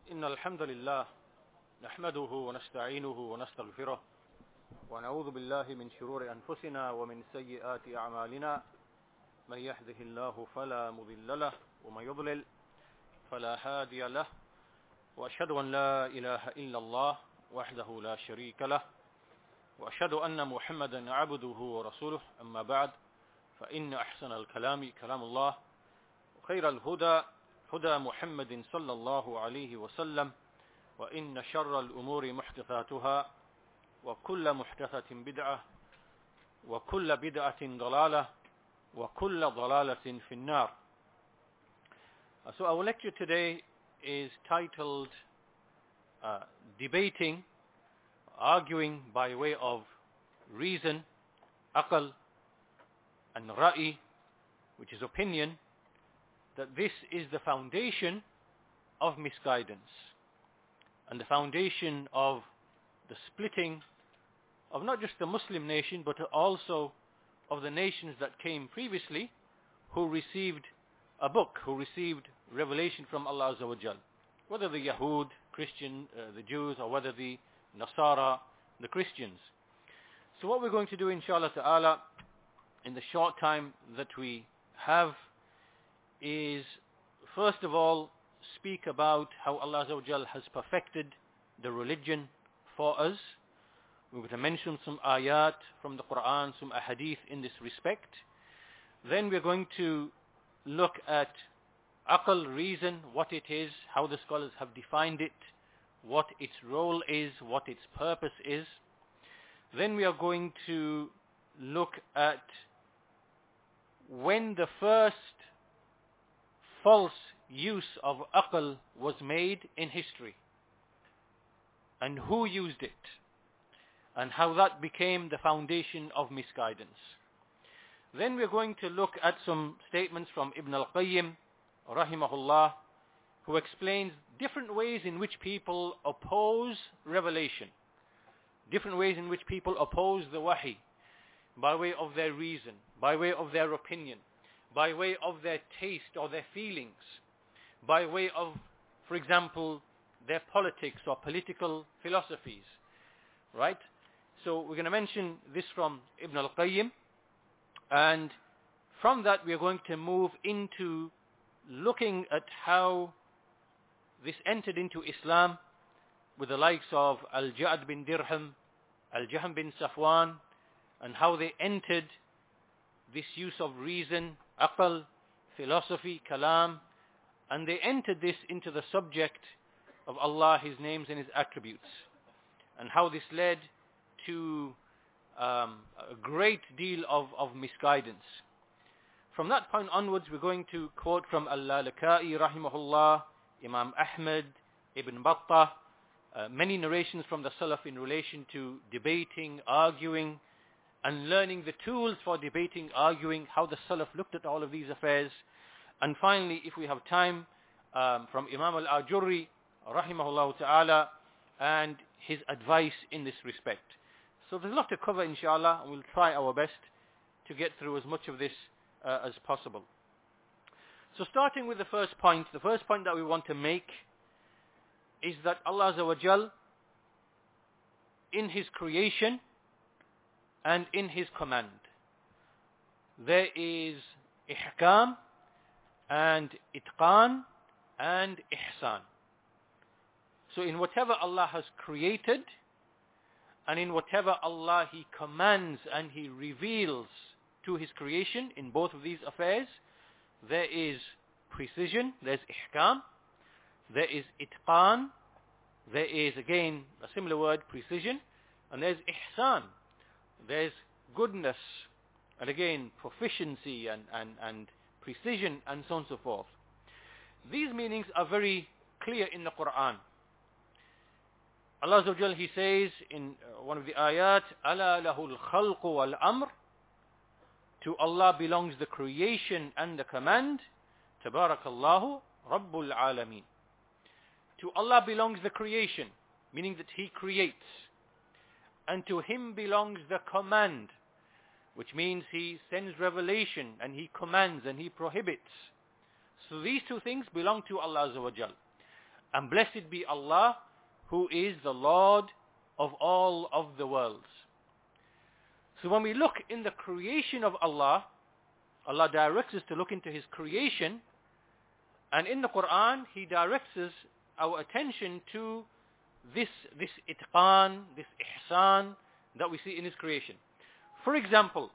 إن الحمد لله نحمده ونستعينه ونستغفره ونعوذ بالله من شرور أنفسنا ومن سيئات أعمالنا من يهده الله فلا مضل له ومن يضلل فلا هادي له وأشهد أن لا إله إلا الله وحده لا شريك له وأشهد أن محمدا عبده ورسوله أما بعد فإن أحسن الكلام كلام الله وخير الهدى هدى محمد صلى الله عليه وسلم وإن شر الأمور محدثاتها وكل محدثة بدعة وكل بدعة ضلالة وكل ضلالة في النار. So our lecture today is titled Debating, Arguing by way of Reason, Aql and Ra'i, which is opinion, that this is the foundation of misguidance and the foundation of the splitting of not just the Muslim nation but also of the nations that came previously who received a book, who received revelation from Allah Azza wa Jal, whether the Yahud, Christian, the Jews, or whether the Nasara, the Christians. So what we're going to do inshallah ta'ala in the short time that we have is first of all speak about how Allah Azza wa Jal has perfected the religion for us. We're going to mention some ayat from the Quran, some ahadith in this respect. Then we're going to look at aql, reason, what it is, how the scholars have defined it, what its role is, what its purpose is. Then we are going to look at when the first false use of aql was made in history and who used it and how that became the foundation of misguidance. Then we're going to look at some statements from Ibn al-Qayyim rahimahullah, who explains different ways in which people oppose revelation, different ways in which people oppose the wahi, by way of their reason, by way of their opinion, by way of their taste or their feelings, by way of, for example, their politics or political philosophies, right? So we're going to mention this from Ibn al-Qayyim, and from that we are going to move into looking at how this entered into Islam with the likes of Al-Ja'd bin Dirham, Al-Jahm bin Safwan, and how they entered this use of reason, aql, philosophy, kalam, and they entered this into the subject of Allah, His names and His attributes, and how this led to a great deal of misguidance. From that point onwards, we're going to quote from Al-Lalaka'i rahimahullah, Imam Ahmad, Ibn Battah, many narrations from the Salaf in relation to debating, arguing, and learning the tools for debating, arguing, how the Salaf looked at all of these affairs. And finally, if we have time, from Imam Al-Ajurri rahimahullah ta'ala and his advice in this respect. So there's a lot to cover inshallah, and we'll try our best to get through as much of this as possible. So starting with the first point that we want to make is that Allah Azza wa Jal, in His creation and in His command, there is ihkam and itqan and ihsan. So in whatever Allah has created and in whatever Allah He commands and He reveals to His creation, in both of these affairs, there is precision, there's ihkam, there is itqan, there is again a similar word, precision, and there's ihsan, there's goodness, and again proficiency and precision, and so on and so forth. These meanings are very clear in the Quran. Allah Azza wa Jal, He says in one of the ayat, أَلَا لَهُ الْخَلْقُ وَالْأَمْرُ, to Allah belongs the creation and the command. Tabarakallahu Rabbul Alameen. To Allah belongs the creation, meaning that He creates. And to Him belongs the command, which means He sends revelation and He commands and He prohibits. So these two things belong to Allah Azza wa Jal. And blessed be Allah, who is the Lord of all of the worlds. So when we look in the creation of Allah, Allah directs us to look into His creation, and in the Quran He directs us our attention to this itqan, this ihsan that we see in His creation. For example,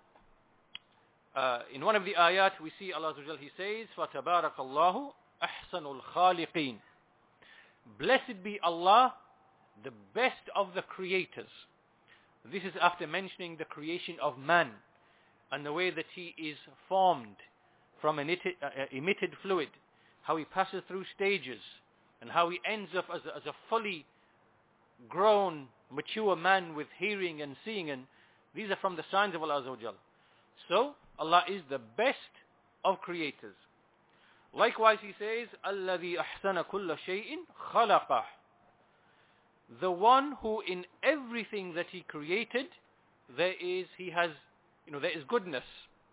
in one of the ayat we see Allah Azza wa Jal, He says, فَتَبَارَكَ اللَّهُ أَحْسَنُ الْخَالِقِينَ. Blessed be Allah, the best of the creators. This is after mentioning the creation of man and the way that he is formed from an emitted fluid, how he passes through stages, and how he ends up as a fully grown, mature man with hearing and seeing, and these are from the signs of Allah Azza wa Jal. So, Allah is the best of creators. Likewise, He says, الَّذِي أَحْسَنَ كُلَّ شَيْءٍ خَلَقَهُ. The one who in everything that He created, there is goodness.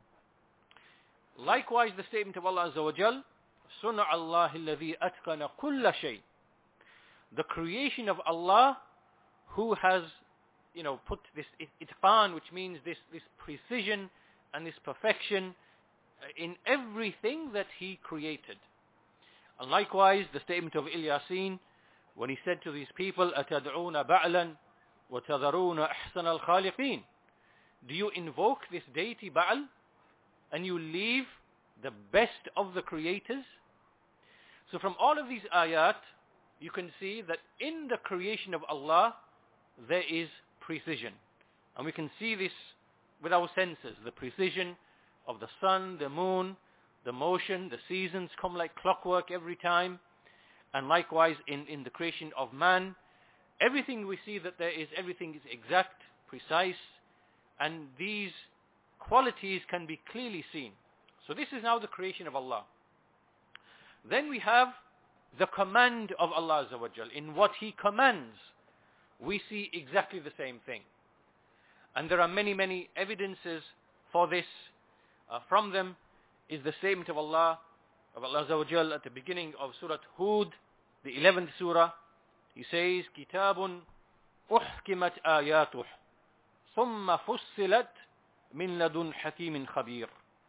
Likewise, the statement of Allah Azza wa Jal, صُنْعَ اللَّهِ الَّذِي أَتْقَنَ كُلَّ شَيْءٍ. The creation of Allah, who has, put this itqan, which means this precision and this perfection in everything that He created. And likewise, the statement of Ilyasin, when he said to these people, أَتَدْعُونَ بَعْلًا وَتَذَرُونَ أَحْسَنَ الْخَالِقِينَ. Do you invoke this deity Ba'al and you leave the best of the creators? So from all of these ayat, you can see that in the creation of Allah, there is precision. And we can see this with our senses, the precision of the sun, the moon, the motion, the seasons come like clockwork every time. And likewise in the creation of man, everything we see that everything is exact, precise, and these qualities can be clearly seen. So this is now the creation of Allah. Then we have the command of Allah Azza wa Jal. In what He commands, we see exactly the same thing. And there are many, many evidences for this. From them is the statement of Allah Azza wa Jal at the beginning of Surah Hud, the 11th surah. He says, كِتَابٌ أُحْكِمَتْ آيَاتُهُ ثُمَّ فُصِّلَتْ مِنْ لَدُنْ حَكِيمٍ خَبِيرٍ.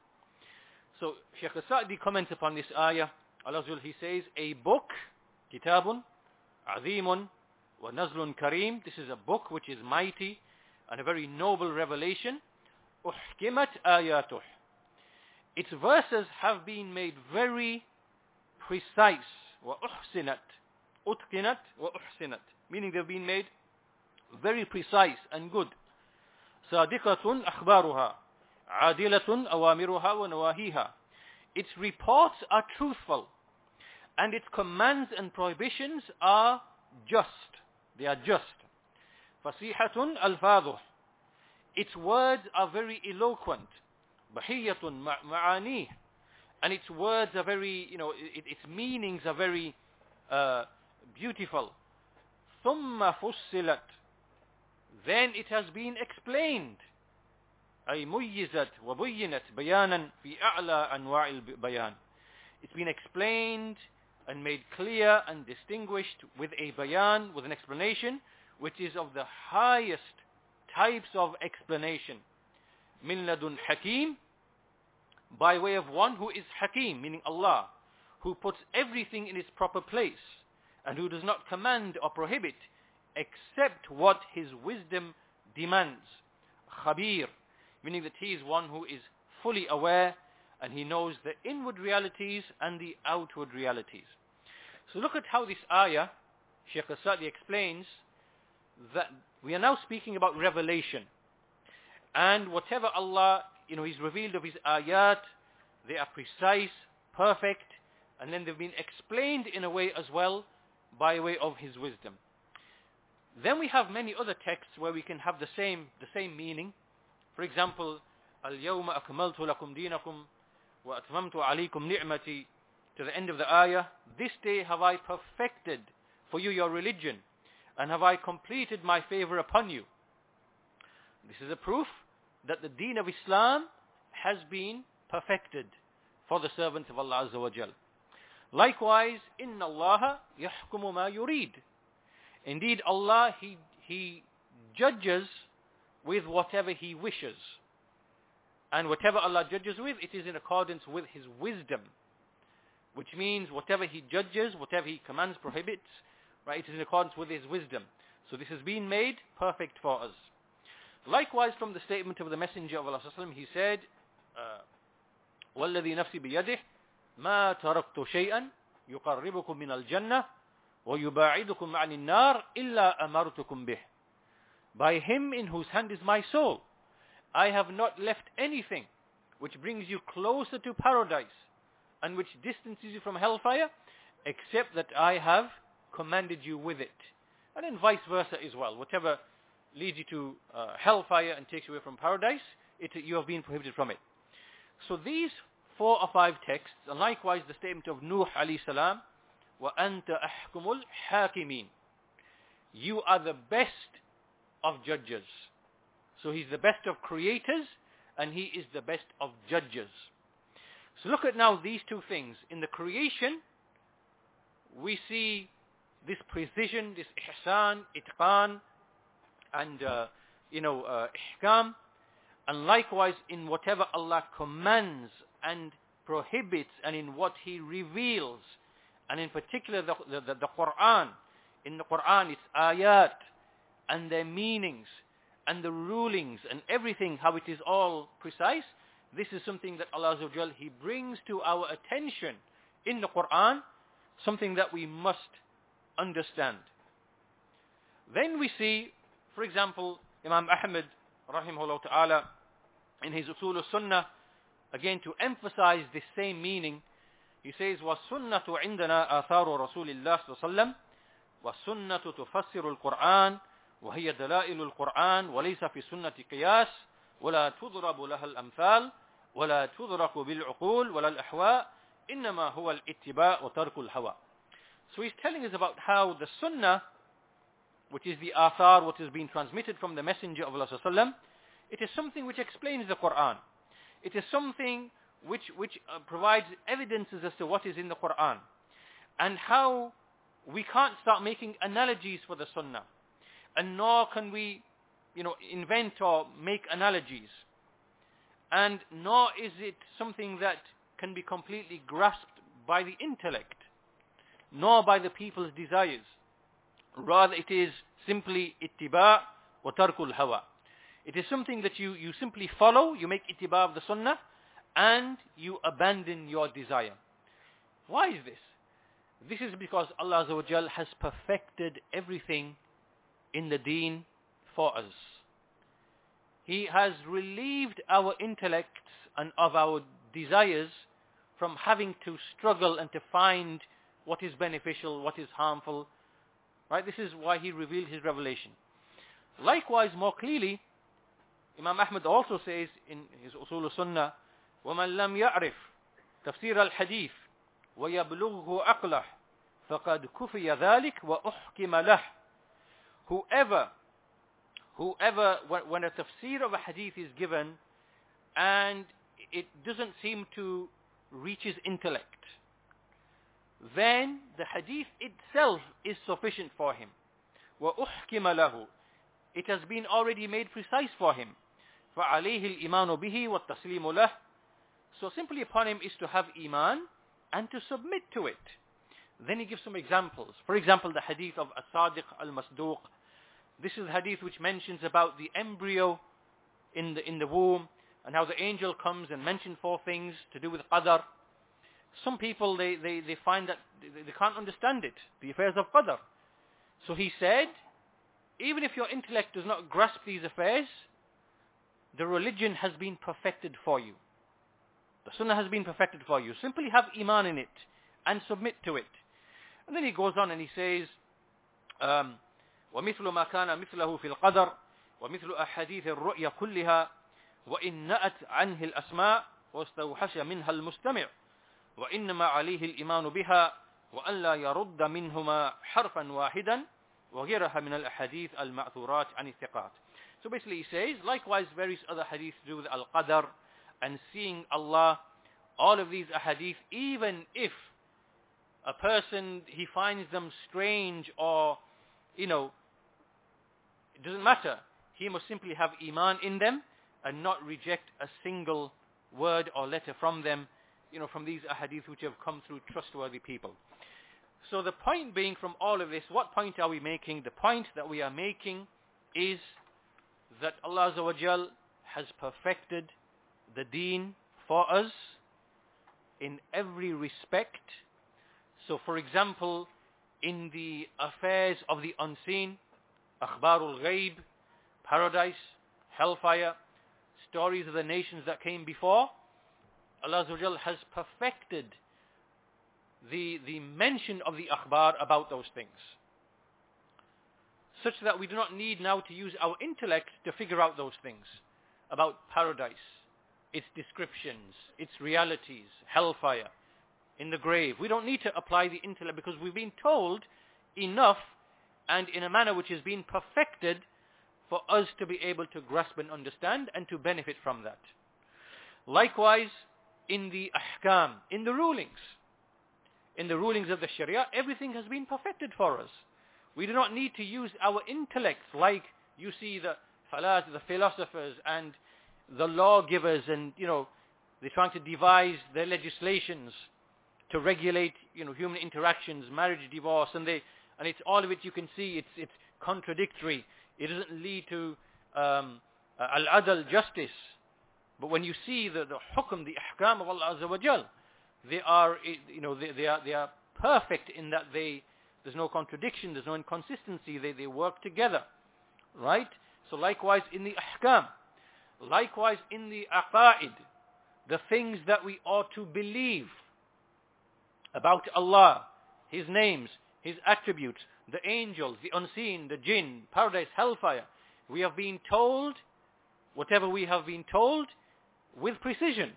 So Shaykh al-Sa'di comments upon this ayah. Allah Azza wa Jal, he says, a book, كِتَابٌ عَظِيمٌ وَنَزْلٌ كَرِيمٌ. This is a book which is mighty and a very noble revelation. أُحْكِمَتْ آيَاتُهُ. Its verses have been made very precise. وَأُحْسِنَتْ. أُتْقِنَتْ وَأُحْسِنَتْ. Meaning they've been made very precise and good. صَادِقَةٌ أَخْبَارُهَا عَادِلَةٌ أَوَامِرُهَا وَنَوَاهِيهَا. Its reports are truthful, and its commands and prohibitions are just. They are just. فَصِيحَةٌ أَلْفَاظُهُ. Its words are very eloquent. بَحِيَّةٌ مَعَانِيهِ. And its words are very, its meanings are very beautiful. ثُمَّ فُصِّلَتْ. Then it has been explained. أي ميزت وبينت بيانا في أعلى أنواع البيان. It's been explained and made clear and distinguished with a bayan, with an explanation, which is of the highest types of explanation. من لدن حكيم, by way of one who is Hakim, meaning Allah, who puts everything in its proper place, and who does not command or prohibit except what His wisdom demands. Khabir, meaning that He is one who is fully aware, and He knows the inward realities and the outward realities. So look at how this ayah, Shaykh al-Sa'di explains that we are now speaking about revelation. And whatever Allah, He's revealed of His ayat, they are precise, perfect, and then they've been explained in a way as well by way of His wisdom. Then we have many other texts where we can have the same meaning. For example, اليوم أكملت لكم دينكم وأتممت عليكم نعمتي, to the end of the ayah. This day have I perfected for you your religion, and have I completed my favor upon you. This is a proof that the deen of Islam has been perfected for the servants of Allah Azza wa Jal. Likewise, إِنَّ اللَّهَ يَحْكُمُ مَا يُرِيدُ. Indeed, Allah, He judges with whatever He wishes. And whatever Allah judges with, it is in accordance with His wisdom. Which means whatever He judges, whatever He commands, prohibits, right, it is in accordance with His wisdom. So this has been made perfect for us. Likewise, from the statement of the Messenger of Allah, he said, وَالَّذِي نَفْسِي بِيَدِهِ مَا تَرَكْتُ شَيْئًا يُقَرِّبُكُم مِّنَ الْجَنَّةِ وَيُبَاعِدُكُم عَنِ النَّارِ إِلَّا أَمَرْتُكُم بِهِ. By Him in whose hand is my soul, I have not left anything which brings you closer to paradise and which distances you from hellfire, except that I have commanded you with it. And then vice versa as well. Whatever leads you to hellfire and takes you away from paradise, you have been prohibited from it. So these 4 or 5 texts, and likewise the statement of Nuh alayhi salam, وَأَنْتَ أَحْكُمُ الْحَاكِمِينَ. You are the best of judges. So He's the best of creators, and He is the best of judges. So look at now these 2 things. In the creation, we see this precision, this ihsan, itqan, and ihkam. And likewise in whatever Allah commands and prohibits, and in what He reveals, and in particular the Quran. In the Quran it's ayat, and their meanings, and the rulings, and everything, how it is all precise. This is something that Allah Azza wa Jal, He brings to our attention in the Quran, something that we must understand. Then we see, for example, Imam Ahmad rahimahullah ta'ala in his Usul al-Sunnah, again to emphasize this same meaning, he says, وَالسُنَّةُ عِنْدَنَا آثَارُ رَسُولِ اللَّهِ صلى الله عليه وسلم وَالسُنَّةُ تُفَسِّرُ القرآن وهي دلائل القرآن وليس في السنة قياس ولا تضرب لها الأمثال ولا تدرك بالعقول ولا الأحواء إنما هو الاتباع وترك الهوى. So he's telling us about how the Sunnah, which is the athar, what has been transmitted from the Messenger of Allah sallallahu alaihi wasallam, it is something which explains the Quran. It is something which provides evidences as to what is in the Quran, and how we can't start making analogies for the Sunnah, and nor can we, invent or make analogies, and nor is it something that can be completely grasped by the intellect, nor by the people's desires. Rather, it is simply ittiba' wa tarkul hawa. It is something that you simply follow, you make ittiba' of the Sunnah, and you abandon your desire. Why is this? This is because Allah Azza wa Jal has perfected everything in the deen for us. He has relieved our intellects and of our desires from having to struggle and to find what is beneficial, what is harmful. Right? This is why He revealed His revelation. Likewise, more clearly, Imam Ahmad also says in his Usul al-Sunnah, وَمَنْ لَمْ يَعْرِفْ تَفْسِيرَ الْحَدِيثِ وَيَبْلُغْهُ أَقْلَهُ فَقَدْ كُفِيَ ذَلِكَ وَأُحْكِمَ لَهُ. Whoever, when a tafsir of a hadith is given, and it doesn't seem to reach his intellect, then the hadith itself is sufficient for him. وَأُحْكِمَ لَهُ. It has been already made precise for him. فَعَلَيْهِ الْإِيمَانُ بِهِ وَالتَّسْلِيمُ لَهُ. So simply upon him is to have iman and to submit to it. Then he gives some examples. For example, the hadith of As-Sadiq al-Masduq. This is the hadith which mentions about the embryo in the womb, and how the angel comes and mentions 4 things to do with qadar. Some people, they find that they can't understand it, the affairs of qadar. So he said, even if your intellect does not grasp these affairs, the religion has been perfected for you. The Sunnah has been perfected for you. Simply have iman in it and submit to it. And then he goes on and he says, وَمِثْلُ مَا كَانَ مِثْلَهُ فِي الْقَدَرِ وَمِثْلُ أَحَادِيثِ الرُّؤْيَا كُلِّهَا وَإِنْ نَأَتْ عَنْهِ الْأَسْمَاءِ وَاسْتَوْحَشَ مِنْهَا الْمُسْتَمِعُ وَإِنَّمَا عَلَيْهِ الْإِيمَانُ بِهَا وَأَنْ لَا يَرُدَّ مِنْهُمَا حَرْفًا وَاحِدًا وَغِيرَهَا مِنَ الْأَحَادِيثِ الْمَأْثُورَاتِ عَنِ الثِّقَاتِ. So basically he says, likewise various other hadith to do with Al-Qadr and seeing Allah, all of these ahadith, even if a person, he finds them strange or, it doesn't matter. He must simply have iman in them and not reject a single word or letter from them, from these ahadith which have come through trustworthy people. So the point being from all of this, what point are we making? The point that we are making is that Allah Azza wa Jal has perfected the deen for us in every respect. So for example, in the affairs of the unseen, akhbarul ghaib, paradise, hellfire, stories of the nations that came before, Allah Azza wa Jal has perfected the mention of the akhbar about those things, such that we do not need now to use our intellect to figure out those things about paradise, its descriptions, its realities, hellfire, in the grave. We don't need to apply the intellect because we've been told enough and in a manner which has been perfected for us to be able to grasp and understand and to benefit from that. Likewise, in the ahkam, in the rulings of the Sharia, everything has been perfected for us. We do not need to use our intellect like you see the philosophers and the lawgivers, and they're trying to devise their legislations to regulate human interactions, marriage, divorce, and it's all of it. You can see it's contradictory. It doesn't lead to al-adl, justice. But when you see the hukm, the ahkam of Allah Azza wa Jal, they are perfect in that there's no contradiction, there's no inconsistency. They work together, right? So likewise in the ahkam, likewise in the aqaid, the things that we ought to believe about Allah, His names, His attributes, the angels, the unseen, the jinn, paradise, hellfire. We have been told whatever we have been told with precision.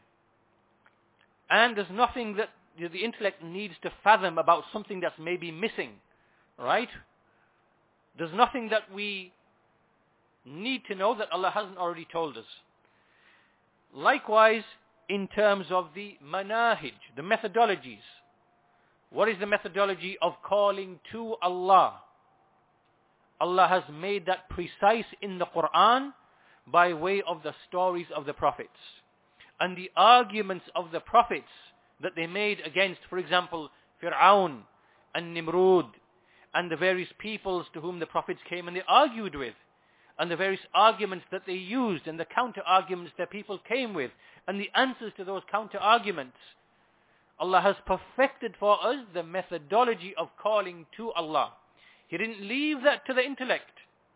And there's nothing that the intellect needs to fathom about something that's maybe missing, right? There's nothing that we need to know that Allah hasn't already told us. Likewise, in terms of the manahij, the methodologies. What is the methodology of calling to Allah? Allah has made that precise in the Quran by way of the stories of the prophets and the arguments of the prophets that they made against, for example, Fir'aun and Nimrud and the various peoples to whom the prophets came and they argued with, and the various arguments that they used and the counter-arguments that people came with and the answers to those counter-arguments. Allah has perfected for us the methodology of calling to Allah. He didn't leave that to the intellect.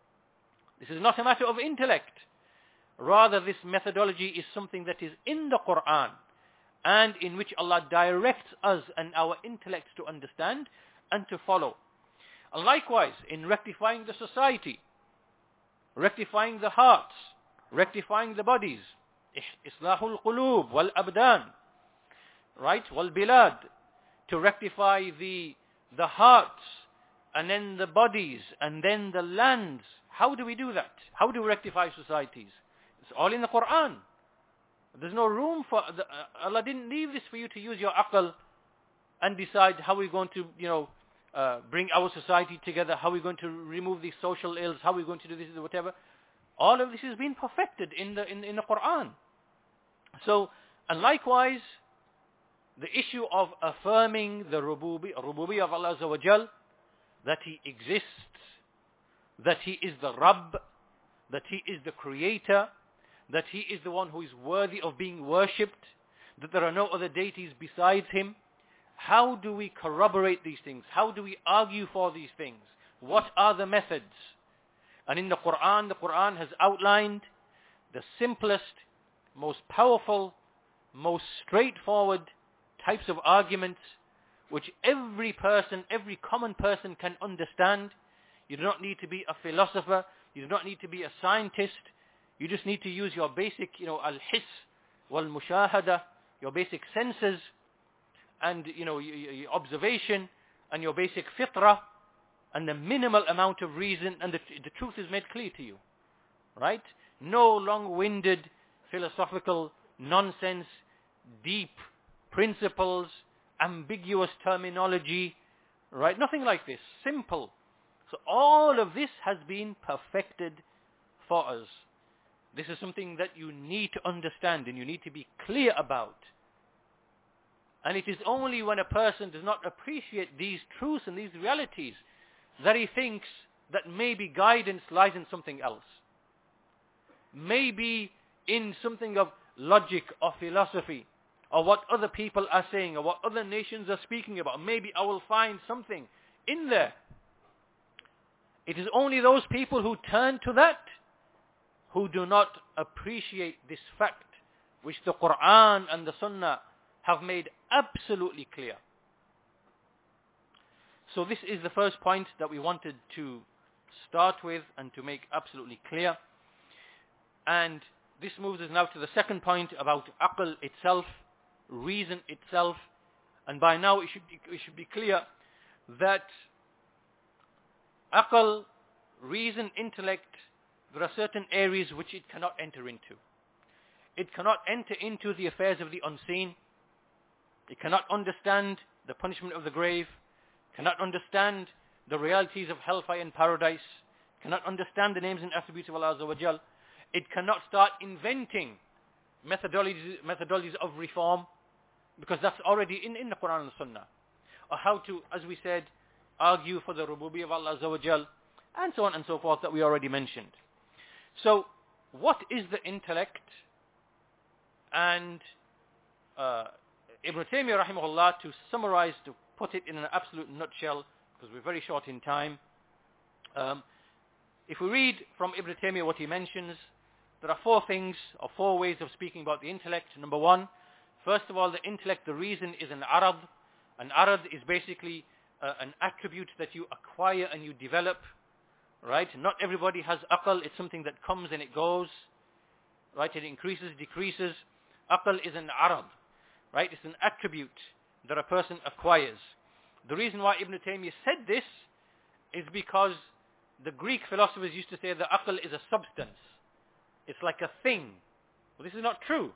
This is not a matter of intellect. Rather, this methodology is something that is in the Quran and in which Allah directs us and our intellects to understand and to follow. And likewise, in rectifying the society, rectifying the hearts, rectifying the bodies, islahul qulub wal abdan, right, wal bilad, to rectify the hearts and then the bodies and then the lands. How do we do that? How do we rectify societies? It's all in the Quran. There's no room for Allah didn't leave this for you to use your aql and decide how we're going to bring our society together, how we're going to remove these social ills, how we're going to do this or whatever. All of this has been perfected in the Quran. So, and likewise, the issue of affirming the rububiyyah of Allah Azza wa Jal, that He exists, that He is the Rabb, that He is the Creator, that He is the one who is worthy of being worshipped, that there are no other deities besides Him. How do we corroborate these things? How do we argue for these things? What are the methods? And in the Quran has outlined the simplest, most powerful, most straightforward types of arguments which every person, every common person can understand. You do not need to be a philosopher. You do not need to be a scientist. You just need to use your basic, al-hiss wal-mushahada, your basic senses, and your observation and your basic fitrah and the minimal amount of reason, and the truth is made clear to you, right? No long-winded philosophical nonsense, deep principles ambiguous terminology, right? Nothing like this. Simple. So all of this has been perfected for us. This is something that you need to understand and you need to be clear about. And it is only when a person does not appreciate these truths and these realities that he thinks that maybe guidance lies in something else. Maybe in something of logic or philosophy, or what other people are saying, or what other nations are speaking about. Maybe I will find something in there. It is only those people who turn to that who do not appreciate this fact, which the Quran and the Sunnah have made absolutely clear. So this is the first point that we wanted to start with and to make absolutely clear. And this moves us now to the second point about aql itself, reason itself. And by now it should be clear that aql, reason, intellect, there are certain areas which it cannot enter into. It cannot enter into the affairs of the unseen. It cannot understand the punishment of the grave, cannot understand the realities of hellfire and paradise, cannot understand the names and attributes of Allah Azza wa Jal. It cannot start inventing methodologies of reform, because that's already in the Quran and Sunnah. Or how to, as we said, argue for the rububiyyah of Allah Azza wa Jal, and so on and so forth that we already mentioned. So, what is the intellect? And Ibn Taymiyyah rahimahullah, to summarize, to put it in an absolute nutshell, because we're very short in time. If we read from Ibn Taymiyyah what he mentions, there are four things, or four ways of speaking about the intellect. Number one, first of all, the intellect, the reason, is an arad. An arad is basically an attribute that you acquire and you develop. Right? Not everybody has aql. It's something that comes and it goes. Right? It increases, decreases. Aql is an arad. Right? It's an attribute that a person acquires. The reason why Ibn Taymiyyah said this is because the Greek philosophers used to say that aql is a substance. It's like a thing. Well, this is not true.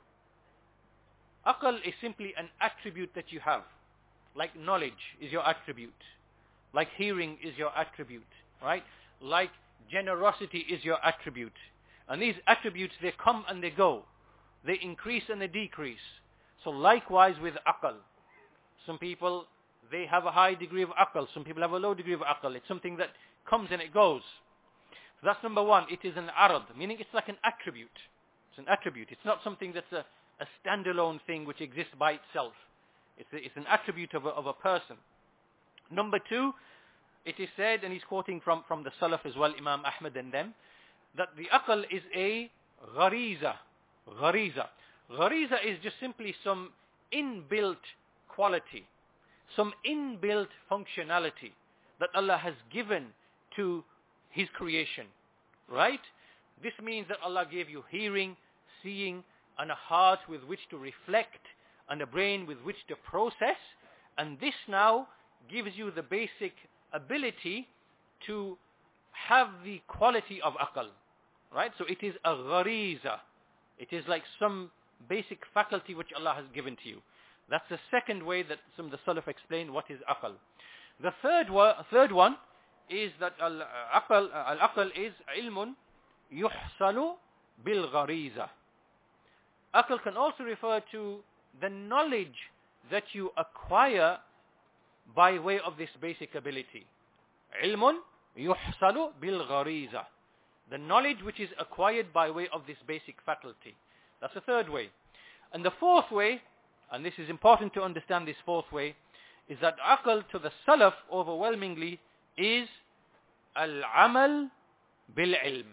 Aql is simply an attribute that you have. Like knowledge is your attribute. Like hearing is your attribute. Right? Like generosity is your attribute. And these attributes, they come and they go. They increase and they decrease. So likewise with aql. Some people, they have a high degree of aql. Some people have a low degree of aql. It's something that comes and it goes. So that's number one. It is an arad, meaning it's like an attribute. It's an attribute. It's not something that's a standalone thing which exists by itself. It's an attribute of a person. Number two, it is said, and he's quoting from the Salaf as well, Imam Ahmad and them, that the aql is a ghariza. Ghariza. Ghariza is just simply some inbuilt quality, some inbuilt functionality that Allah has given to His creation. Right? This means that Allah gave you hearing, seeing, and a heart with which to reflect, and a brain with which to process, and this now gives you the basic ability to have the quality of aql. Right? So it is a ghariza. It is like some basic faculty which Allah has given to you. That's the second way that some of the Salaf explain what is aql. The third one is that al-aql is ilmun yuhsalu bil ghariza. Aql can also refer to the knowledge that you acquire by way of this basic ability. Ilmun yuhsalu bil ghariza. The knowledge which is acquired by way of this basic faculty. That's the third way. And the fourth way, and this is important to understand this fourth way, is that aql to the Salaf overwhelmingly is al-amal bil-ilm.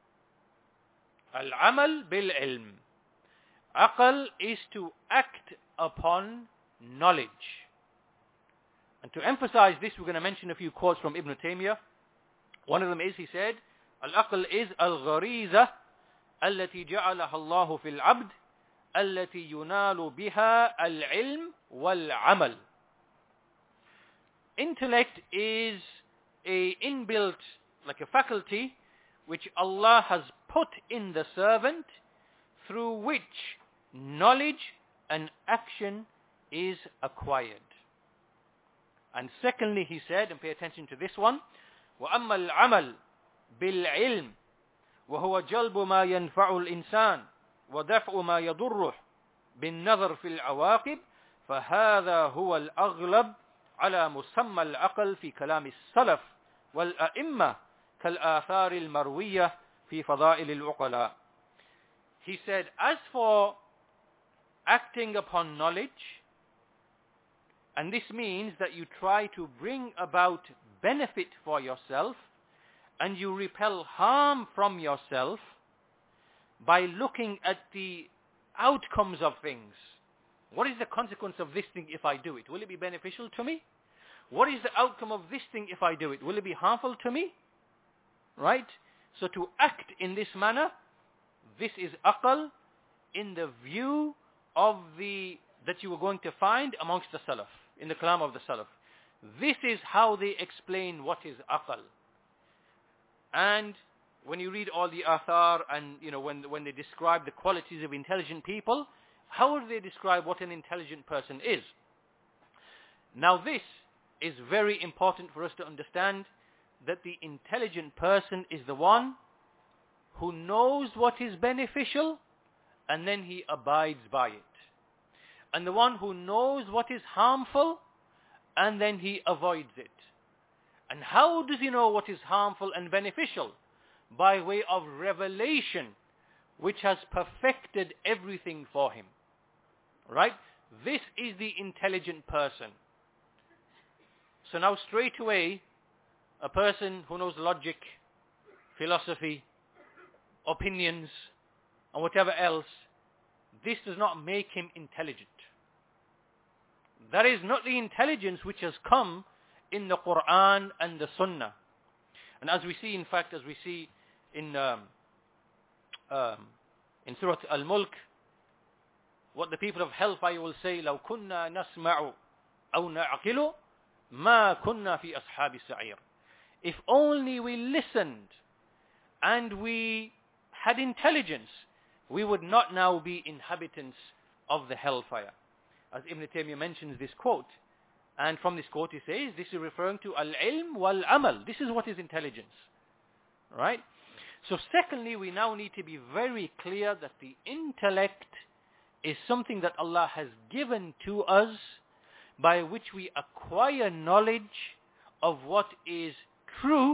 Al-amal bil-ilm. Aql is to act upon knowledge. And to emphasize this, we're going to mention a few quotes from Ibn Taymiyyah. One of them is, he said, al-aql is al-ghariza التي جعلها الله في العبد التي ينال بها العلم والعمل. Intellect is a inbuilt, like a faculty, which Allah has put in the servant, through which knowledge and action is acquired. And secondly, he said, and pay attention to this one, وَأَمَّا الْعَمَلُ بِالْعِلْمِ وهو جلب ما ينفع الإنسان ودفع ما يضره بالنظر في العواقب فهذا هو الأغلب على مسمى العقل في كلام السلف والأئمة كالآثار المروية في فضائل العقلاء. He said, as for acting upon knowledge, and this means that you try to bring about benefit for yourself and you repel harm from yourself by looking at the outcomes of things. What is the consequence of this thing if I do it? Will it be beneficial to me? What is the outcome of this thing if I do it? Will it be harmful to me? Right? So to act in this manner, this is aql in the view of that you are going to find amongst the Salaf, in the kalam of the Salaf. This is how they explain what is aql. And when you read all the athar and when they describe the qualities of intelligent people, how would they describe what an intelligent person is? Now this is very important for us to understand, that the intelligent person is the one who knows what is beneficial and then he abides by it. And the one who knows what is harmful and then he avoids it. And how does he know what is harmful and beneficial? By way of revelation, which has perfected everything for him. Right? This is the intelligent person. So now straight away, a person who knows logic, philosophy, opinions, and whatever else, this does not make him intelligent. That is not the intelligence which has come in the Quran and the Sunnah. And as we see, in fact, in Surah Al-Mulk, what the people of hellfire will say, لو كنا نسمع أو نعقل ما كنا في أصحاب السعير. If only we listened and we had intelligence, we would not now be inhabitants of the hellfire. As Ibn Taymiyyah mentions this quote, and from this quote he says, this is referring to al-ilm wal-amal. This is what is intelligence. Right? So secondly, we now need to be very clear that the intellect is something that Allah has given to us, by which we acquire knowledge of what is true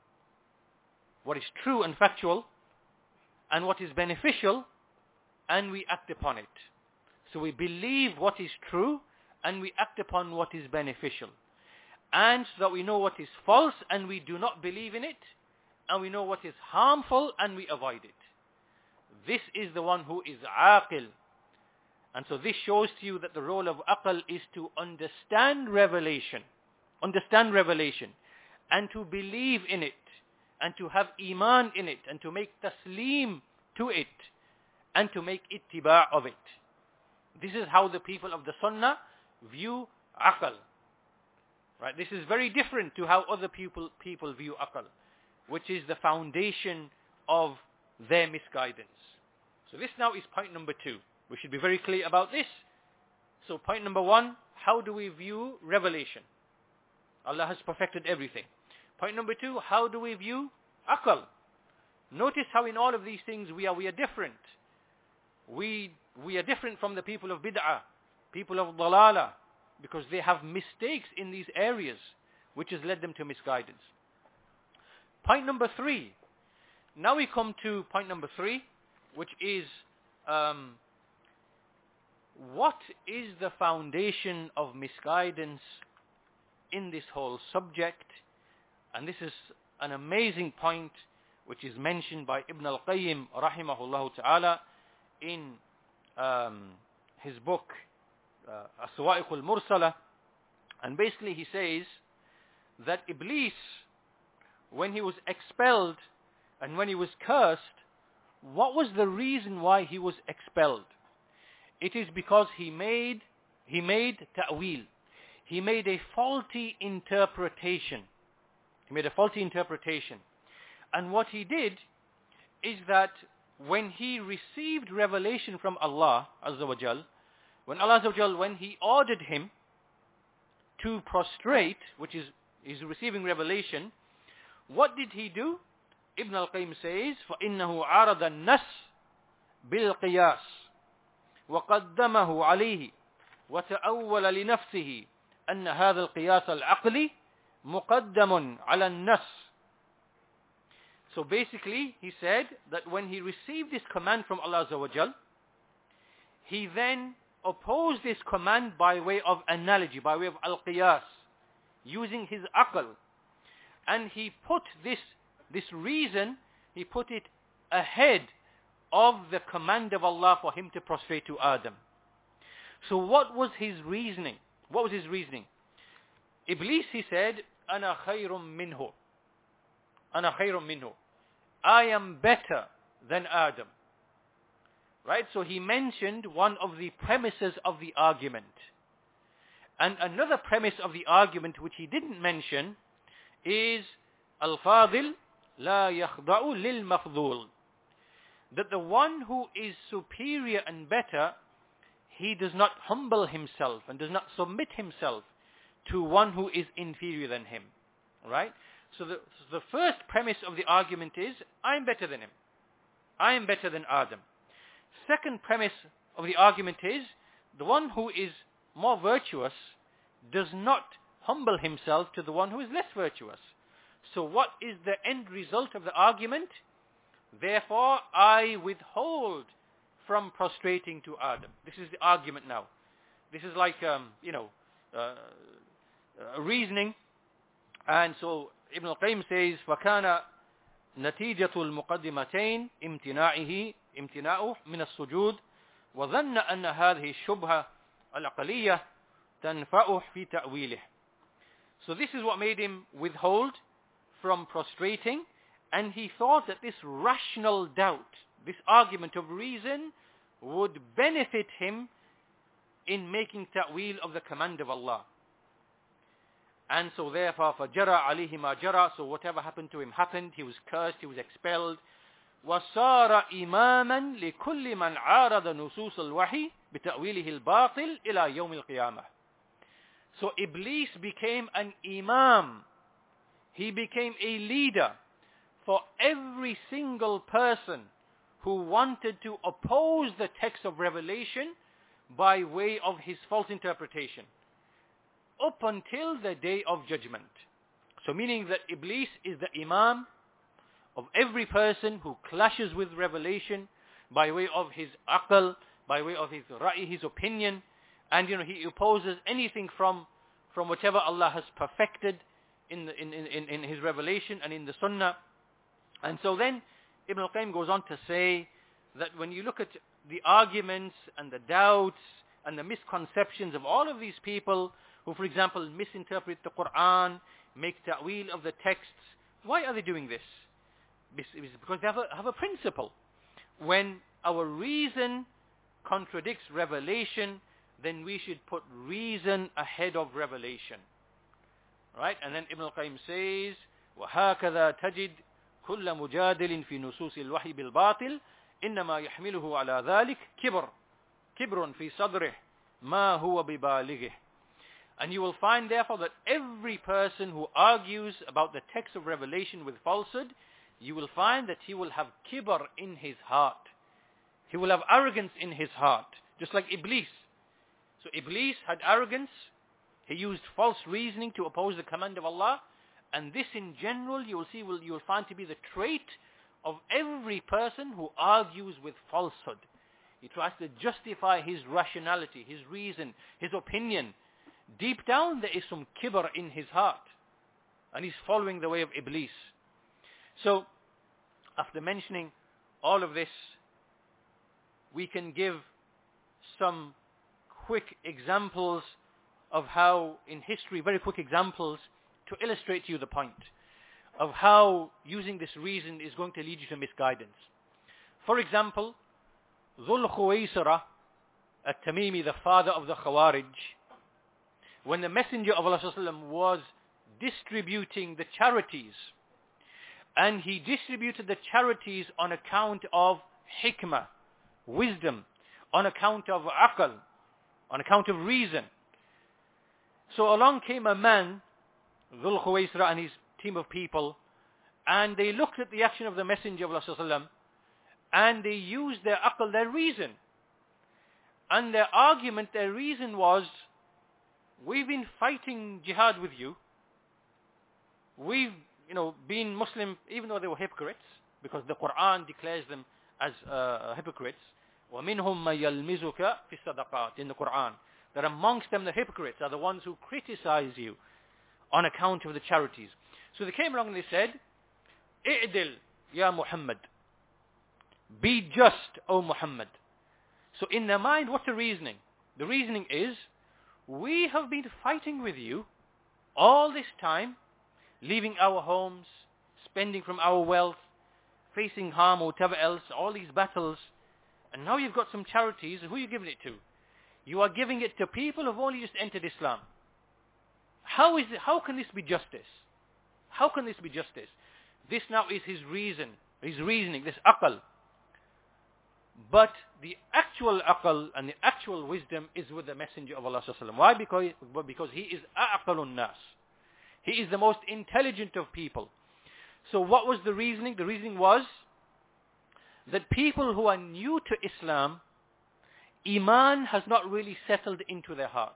and factual, and what is beneficial, and we act upon it. So we believe what is true, and we act upon what is beneficial. And so that we know what is false, and we do not believe in it, and we know what is harmful, and we avoid it. This is the one who is aqil. And so this shows to you that the role of aql is to understand revelation, and to believe in it, and to have iman in it, and to make taslim to it, and to make ittiba' of it. This is how the people of the Sunnah view aql. Right? This is very different to how other people view aql, which is the foundation of their misguidance. So this now is point number 2. We should be very clear about this. So point number 1, how do we view revelation? Allah has perfected everything. Point number 2, how do we view aql? Notice how in all of these things we are different. We are different from the people of bid'ah, people of dalala, because they have mistakes in these areas, which has led them to misguidance. Point number 3. Now we come to point number 3, which is what is the foundation of misguidance in this whole subject? And this is an amazing point which is mentioned by Ibn al-Qayyim rahimahullah ta'ala in his book As-Sawa'iq al-Mursala. And basically he says that Iblis, when he was expelled and when he was cursed, what was the reason why he was expelled? It is because he made ta'wil. He made a faulty interpretation. And what he did is that when he received revelation from Allah Azza wa Jal, when he ordered him to prostrate, which is receiving revelation, what did he do? Ibn al-Qayyim says, فَإِنَّهُ عَرَضَ النَّسْ بِالْقِيَاسِ وَقَدَّمَهُ عَلَيْهِ وَتَأَوَّلَ لِنَفْسِهِ أَنَّ هَذَا الْقِيَاسَ الْعَقْلِ مُقَدَّمٌ عَلَى النَّسْ. So basically, he said that when he received this command from Allah Azza wa Jal, he then opposed this command by way of analogy, by way of al-qiyas, using his aql. And he put this reason, he put it ahead of the command of Allah for him to prostrate to Adam. So what was his reasoning? What was his reasoning? Iblis, he said, أَنَا خَيْرٌ مِّنْهُ. أَنَا خَيْرٌ مِّنْهُ. I am better than Adam. Right? So he mentioned one of the premises of the argument. And another premise of the argument which he didn't mention is Al-Fadil la yakhda'u lil mafdul. That the one who is superior and better, he does not humble himself and does not submit himself to one who is inferior than him. Right? So the first premise of the argument is, I am better than him. I am better than Adam. Second premise of the argument is, the one who is more virtuous does not humble himself to the one who is less virtuous. So what is the end result of the argument? Therefore, I withhold from prostrating to Adam. This is the argument now. This is like, reasoning. And so Ibn al-Qayyim says, فَكَانَ نتيجة المقدمتين امتناعه من السجود وظن أن هذه الشبهة العقلية تنفعه في تأويله. So this is what made him withhold from prostrating, and he thought that this rational doubt, this argument of reason, would benefit him in making ta'wil of the command of Allah. And so therefore, فَجَرَى عَلَيْهِ مَا جَرَى. So whatever happened to him happened. He was cursed, he was expelled. وَصَارَ إِمَامًا لِكُلِّ مَنْ عَارَضَ نُصُوصَ الْوَحِيِّ بِتَأْوِيلِهِ الْبَاطِلِ إِلَى يَوْمِ الْقِيَامَةِ. So Iblis became an imam. He became a leader for every single person who wanted to oppose the text of revelation by way of his false interpretation, up until the day of judgment. So meaning that Iblis is the imam of every person who clashes with revelation by way of his aql, by way of his ra'i, his opinion, and he opposes anything from whatever Allah has perfected in his revelation and in the sunnah. And so then Ibn al-Qayyim goes on to say that when you look at the arguments and the doubts and the misconceptions of all of these people who, for example, misinterpret the Quran, make ta'wil of the texts, why are they doing this? Because they have a principle. When our reason contradicts revelation, then we should put reason ahead of revelation. Right? And then Ibn al-Qayyim says, وَهَكَذَا تَجِدْ كُلَّ مُجَادِلٍ فِي نُصُوصِ الْوَحْيِ بِالْبَاطِلِ إِنَّمَا يَحْمِلُهُ عَلَى ذَلِكَ كِبْرٌ فِي صَدْرِهِ مَا هُوَ بِبَالِغِهِ. And you will find therefore that every person who argues about the text of revelation with falsehood, you will find that he will have kibr in his heart. He will have arrogance in his heart, just like Iblis. So Iblis had arrogance. He used false reasoning to oppose the command of Allah. And this in general, you will find to be the trait of every person who argues with falsehood. He tries to justify his rationality, his reason, his opinion. Deep down, there is some kibr in his heart. And he's following the way of Iblis. So, after mentioning all of this, we can give some quick examples of how, in history, very quick examples, to illustrate to you the point of how using this reason is going to lead you to misguidance. For example, Dhul Khuwaysira at-Tamimi, the father of the Khawarij, when the Messenger of Allah was distributing the charities, and he distributed the charities on account of hikmah, wisdom, on account of aql, on account of reason. So along came a man, Dhul Khuwaisra and his team of people, and they looked at the action of the Messenger of Allah sallallahu alaihi wasallam, and they used their aql, their reason. And their argument, their reason was, we've been fighting jihad with you. We've, been Muslim, even though they were hypocrites, because the Quran declares them as hypocrites. وَمِنْهُمْ مَن يَلْمِزُكَ فِي الصَّدَقَاتِ in the Quran. That amongst them the hypocrites are the ones who criticize you on account of the charities. So they came along and they said, "I'dil, ya Muhammad. Be just, O Muhammad." So in their mind, what's the reasoning? The reasoning is, we have been fighting with you all this time, leaving our homes, spending from our wealth, facing harm or whatever else, all these battles, and now you've got some charities, who are you giving it to? You are giving it to people who've only just entered Islam. How can this be justice? How can this be justice? This now is his reasoning, this aql. But the actual aql and the actual wisdom is with the Messenger of Allah sallallahu alaihi wasallam. Why? Because he is a'aqalun nas. He is the most intelligent of people. So what was the reasoning? The reasoning was that people who are new to Islam, Iman has not really settled into their hearts.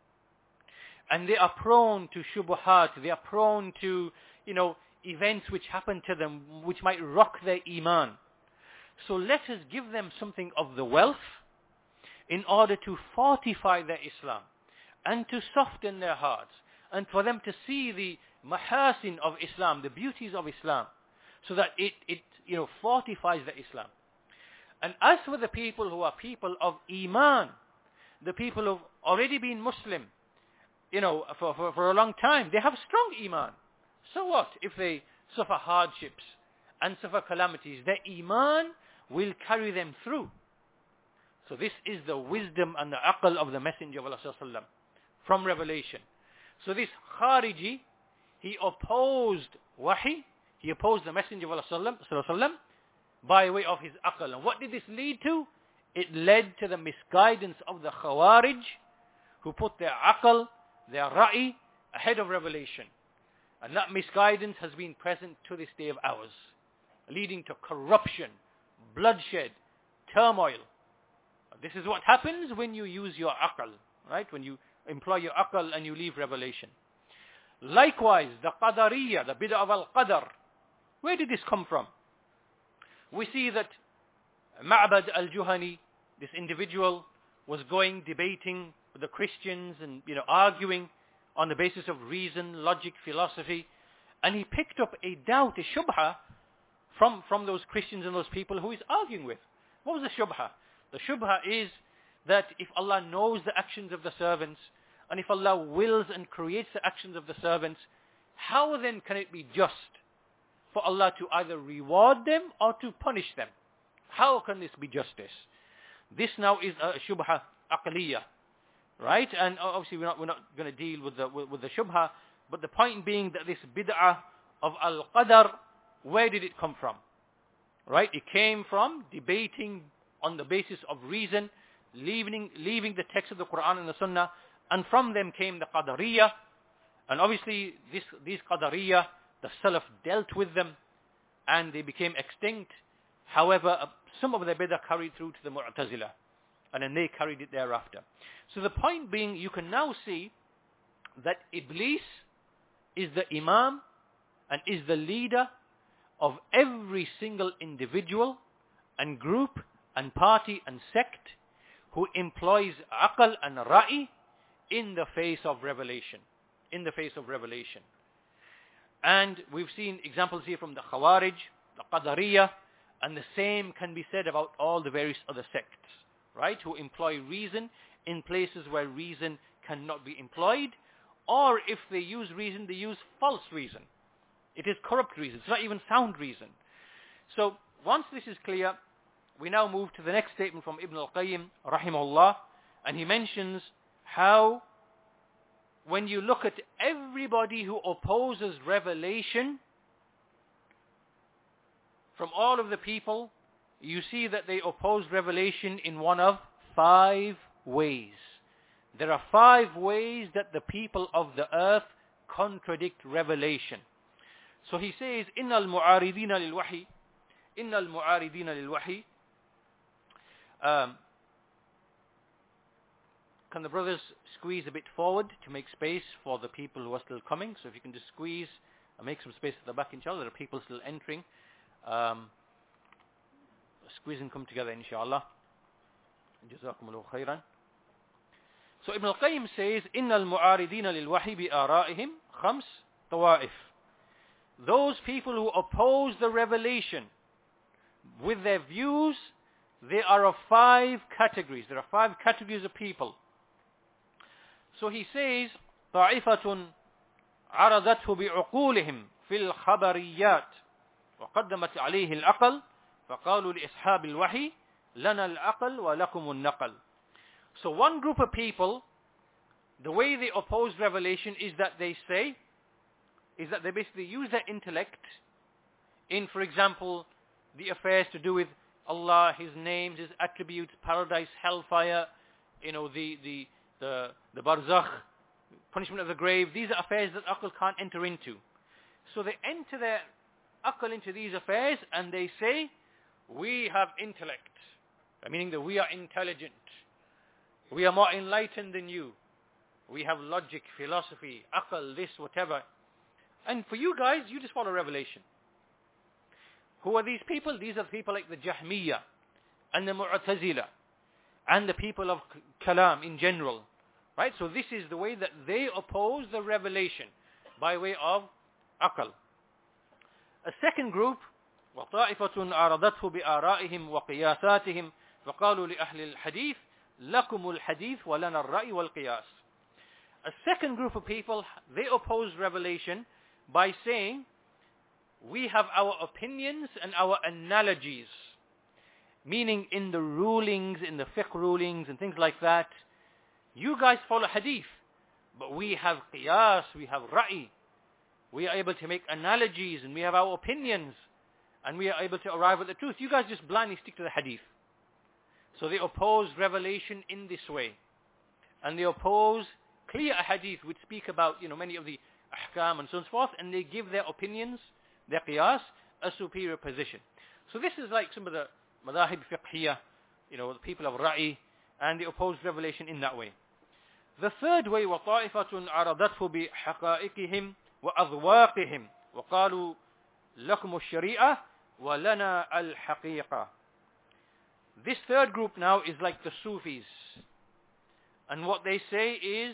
And they are prone to shubuhat, they are prone to, events which happen to them which might rock their Iman. So let us give them something of the wealth in order to fortify their Islam and to soften their hearts and for them to see the mahasin of Islam, the beauties of Islam, so that it fortifies the Islam. And as for the people who are people of Iman, the people who've already been Muslim, for a long time, they have strong Iman. So what if they suffer hardships and suffer calamities? Their Iman will carry them through. So this is the wisdom and the aql of the Messenger of Allah sallallahu alaihi wasallam from Revelation. So this Khariji, he opposed Wahi, he opposed the Messenger of Allah sallallahu alaihi wasallam by way of his aql. And what did this lead to? It led to the misguidance of the Khawarij, who put their aql, their ra'i, ahead of revelation. And that misguidance has been present to this day of ours, leading to corruption, bloodshed, turmoil. This is what happens when you use your aql, right? When you employ your aql and you leave revelation. Likewise, the Qadariyya, the bid'ah of al-Qadar. Where did this come from? We see that Ma'bad al-Juhani, this individual, was debating with the Christians and, arguing on the basis of reason, logic, philosophy. And he picked up a doubt, a shubha, from those Christians and those people who he's arguing with. What was the shubha? The shubha is that if Allah knows the actions of the servants, and if Allah wills and creates the actions of the servants, how then can it be just for Allah to either reward them or to punish them? How can this be justice? This now is a shubha aqliyah, right? And obviously we're not going to deal with the shubha, but the point being that this bid'ah of al-qadar, where did it come from? Right? It came from debating on the basis of reason, leaving the text of the Quran and the Sunnah, and from them came the Qadariyah. And obviously these Qadariyah, the Salaf dealt with them and they became extinct. However, some of their bid'ah carried through to the Mu'tazila, and then they carried it thereafter. So the point being, you can now see that Iblis is the Imam and is the leader of every single individual and group and party and sect who employs aql and ra'i in the face of revelation. In the face of revelation. And we've seen examples here from the Khawarij, the Qadariyah, and the same can be said about all the various other sects, right? Who employ reason in places where reason cannot be employed, or if they use reason, they use false reason. It is corrupt reason. It's not even sound reason. So once this is clear, we now move to the next statement from Ibn al-Qayyim, rahimahullah, and he mentions how when you look at everybody who opposes revelation from all of the people, you see that they oppose revelation in one of 5 ways. there are 5 ways that the people of the earth contradict revelation. So he says, إِنَّ الْمُعَارِضِينَ لِلْوَحِيِّ إِنَّ الْمُعَارِضِينَ لِلْوَحِيِّ. Can the brothers squeeze a bit forward to make space for the people who are still coming? So if you can just squeeze and make some space at the back, inshallah. There are people still entering. Squeeze and come together, inshallah. Jazakumullahu khairan. So Ibn al-Qayyim says, إِنَّ الْمُعَارِضِينَ لِلْوَحِي بِآرَائِهِمْ خَمْسْ طَوَائِفٍ. Those people who oppose the revelation with their views, they are of 5 categories. There are 5 categories of people. So he says, طَائِفَةٌ عَرَضَتْهُ بِعُقُولِهِمْ فِي الْخَبَرِيَّاتِ وَقَدَّمَتْ عَلَيْهِ الْعَقْلِ فَقَالُوا لِأَصْحَابِ الْوَحِي لَنَا الْعَقْلُ وَلَكُمُ النَّقْلُ. So one group of people, the way they oppose revelation is that they basically use their intellect in, for example, the affairs to do with Allah, His names, His attributes, paradise, hellfire, the barzakh, punishment of the grave. These are affairs that Aql can't enter into. So they enter their Aql into these affairs and they say, we have intellect. Meaning that we are intelligent. We are more enlightened than you. We have logic, philosophy, Aql, this, whatever. And for you guys, you just follow revelation. Who are these people? These are people like the Jahmiyyah and the Mu'tazila and the people of Kalam in general. Right? So this is the way that they oppose the revelation by way of Aql. A second group, وَطَائِفَةٌ أَعْرَضَتْهُ بِآرَائِهِمْ وَقِيَاسَاتِهِمْ فَقَالُوا لِأَهْلِ الْحَدِيثِ لَكُمُ الْحَدِيثِ وَلَنَا الرَّأْيِ وَالْقِيَاسِ. A second group of people, they oppose revelation by saying, we have our opinions and our analogies. Meaning in the rulings, in the fiqh rulings and things like that, you guys follow hadith, but we have qiyas, we have ra'i. We are able to make analogies and we have our opinions and we are able to arrive at the truth. You guys just blindly stick to the hadith. So they oppose revelation in this way. And they oppose clear hadith which speak about, many of the ahkam and so on and so forth, and they give their opinions, their qiyas, a superior position. So this is like some of the madahib fiqhiyah, the people of ra'i, and they oppose revelation in that way. The third way, وَطَائِفَةٌ عَرَضَتْهُ بِحَقَائِقِهِمْ وَأَذْوَاقِهِمْ وَقَالُوا لَكُمُ الشَّرِيعَةِ وَلَنَا الْحَقِيقَةِ. This third group now is like the Sufis. And what they say is,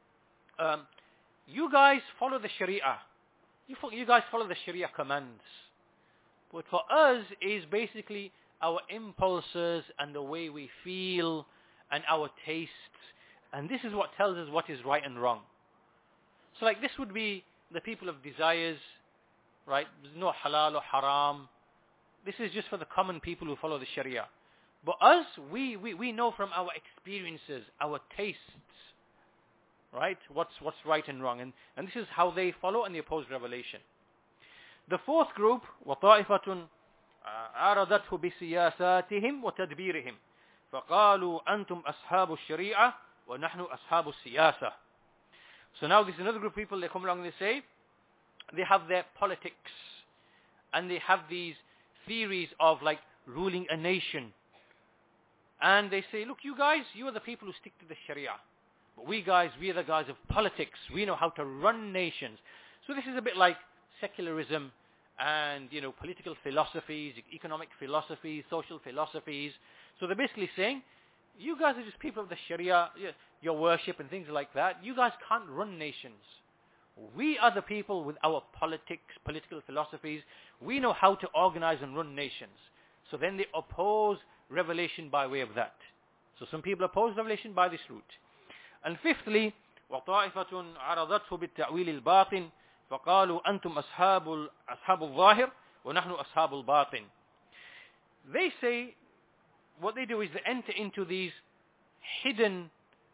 you guys follow the Sharia. You guys follow the Sharia commands. But for us is basically our impulses and the way we feel and our tastes. And this is what tells us what is right and wrong. So like this would be the people of desires, right? There's no halal or haram. This is just for the common people who follow the Sharia. But us, we know from our experiences, our tastes, right? What's right and wrong. And this is how they follow and they oppose revelation. The fourth group, وَطَائِفَةٌ عَارَضَتْهُ بِسِيَاسَاتِهِمْ وَتَدْبِيرِهِمْ فَقَالُوا أَنْتُمْ أَصْحَابُ الشَّرِيعَةِ وَنَحْنُ أَصْحَابُ السِّيَاسَةِ. So now this is another group of people, they come along and they say, they have their politics. And they have these theories of like ruling a nation. And they say, look, you guys, you are the people who stick to the Sharia. But we are the guys of politics. We know how to run nations. So this is a bit like secularism and, political philosophies, economic philosophies, social philosophies. So they're basically saying, you guys are just people of the Sharia, your worship and things like that. You guys can't run nations. We are the people with our politics, political philosophies. We know how to organize and run nations. So then they oppose revelation by way of that. So some people oppose revelation by this route. And fifthly, وَطَائِفَةٌ عَرَضَتْهُ بِالتَّعْوِيلِ الْبَاطِنِ فَقَالُوا أَنْتُمْ أَصْحَابُ الظَّاهِرِ وَنَحْنُ أَصْحَابُ الْبَاطِنِ. They say, what they do is they enter into these hidden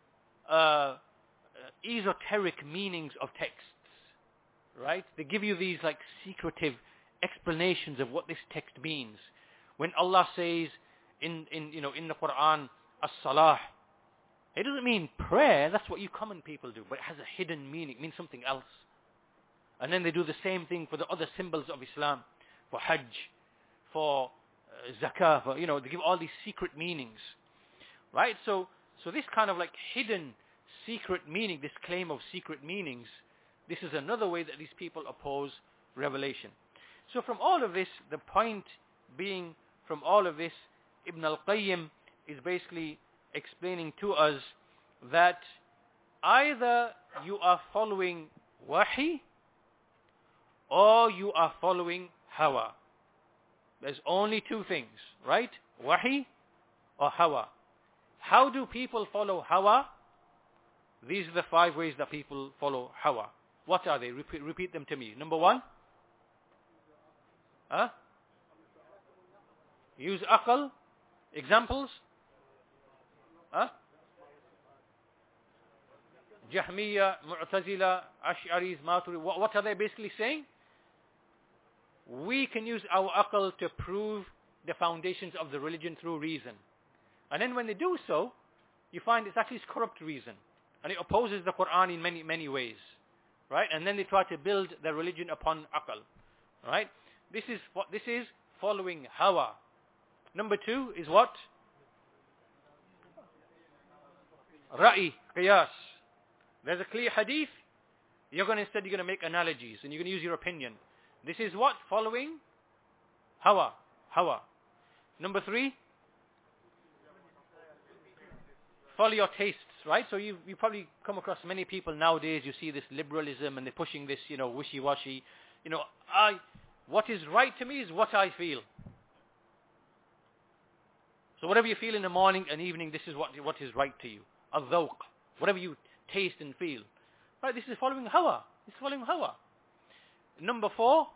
esoteric meanings of texts. Right? They give you these like secretive explanations of what this text means. When Allah says in the Quran, as-salah, It doesn't mean prayer, that's what you common people do, but it has a hidden meaning, it means something else. And then they do the same thing for the other symbols of Islam, for Hajj, for Zakah, for, they give all these secret meanings. Right? So this kind of like hidden secret meaning, this claim of secret meanings, this is another way that these people oppose revelation. So from all of this, the point being from all of this, Ibn al-Qayyim is basically explaining to us that either you are following wahi or you are following hawa. There's only two things, right? Wahi or hawa. How do people follow hawa? These are the 5 ways that people follow hawa. What are they? Repeat them to me. Number 1? Use aql. Examples? Jahmiya, Mu'tazila, Ash'aris, Maturi. What are they basically saying? We can use our aql to prove the foundations of the religion through reason. And then when they do so, you find it's actually corrupt reason. And it opposes the Quran in many, many ways. Right? And then they try to build their religion upon aql. Right? This is following hawa. Number 2 is what? Ra'i, qiyas. There's a clear hadith. You're going to make analogies and you're going to use your opinion. This is what? Following hawa. Number 3, follow your tastes, right? So you probably come across many people nowadays, you see this liberalism and they're pushing this, wishy-washy. What is right to me is what I feel. So whatever you feel in the morning and evening, this is what is right to you. Al-dhawq. Whatever you taste and feel. Right, this is following hawa. This is following hawa. Number 4.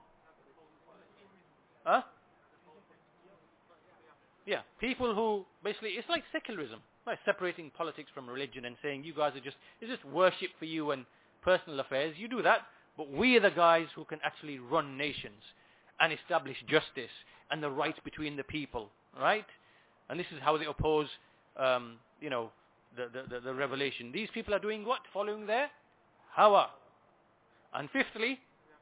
Yeah, people who basically, it's like secularism. Right, separating politics from religion and saying you guys it's just worship for you and personal affairs. You do that, but we are the guys who can actually run nations and establish justice and the rights between the people. Right? And this is how they oppose, the revelation. These people are doing what? Following their hawa. And 5thly,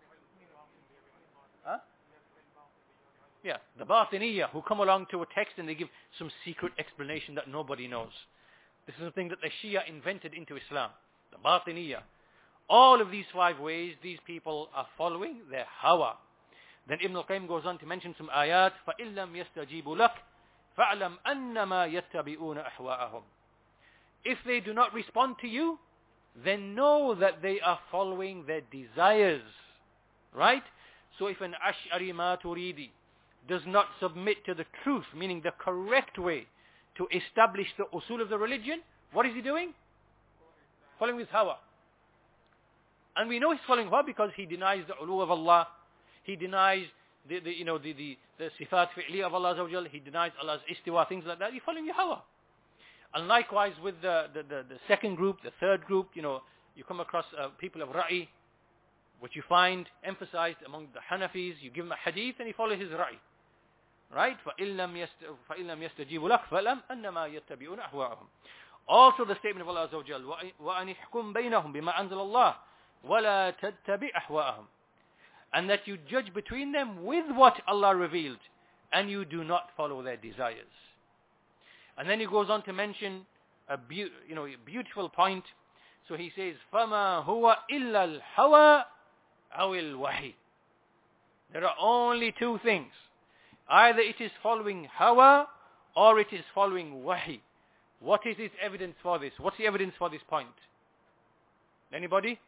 the Batiniyya, who come along to a text and they give some secret explanation that nobody knows. This is something that the Shia invented into Islam. The Batiniyya. All of these 5 ways, these people are following their hawa. Then Ibn al-Qayyim goes on to mention some ayat. فَإِن لَمْ يَسْتَجِيبُوا لَكَ فَاعْلَمْ أَنَّمَا يَتَّبِعُونَ أَحْوَاءَهُمْ. If they do not respond to you, then know that they are following their desires. Right? So if an Ash'ari Maturidi does not submit to the truth, meaning the correct way to establish the usul of the religion, what is he doing? Following his hawa. And we know he's following hawa because he denies the ulu of Allah. He denies the sifat fi'li of Allah Azza wa Jal. He denies Allah's istiwa, things like that. You're following your hawa. And likewise with the second group, the third group, you come across people of ra'i, which you find emphasized among the Hanafis. You give him a hadith and he follows his ra'i. Right? فَإِن لَمْ يَسْتَجِيبُوا لَكَ فَلَمْ أَنَّمَا يَتَّبِعُونَ أَهْوَاءَهُم. Also the statement of Allah Azza wa Jal, وَأَنِ احْكُمْ بَيْنَهُمْ بِمَا أَنزَلَ اللَّهُ وَلَا تَتَّبِعْ أَهْوَاءَهُم. And that you judge between them with what Allah revealed, and you do not follow their desires. And then he goes on to mention a beautiful point. So he says, فَمَا هُوَ إِلَّا الْهَوَى أَوِ الْوَحِي. There are only 2 things. Either it is following hawa or it is following wahi. What is its evidence for this? What's the evidence for this point? Anybody?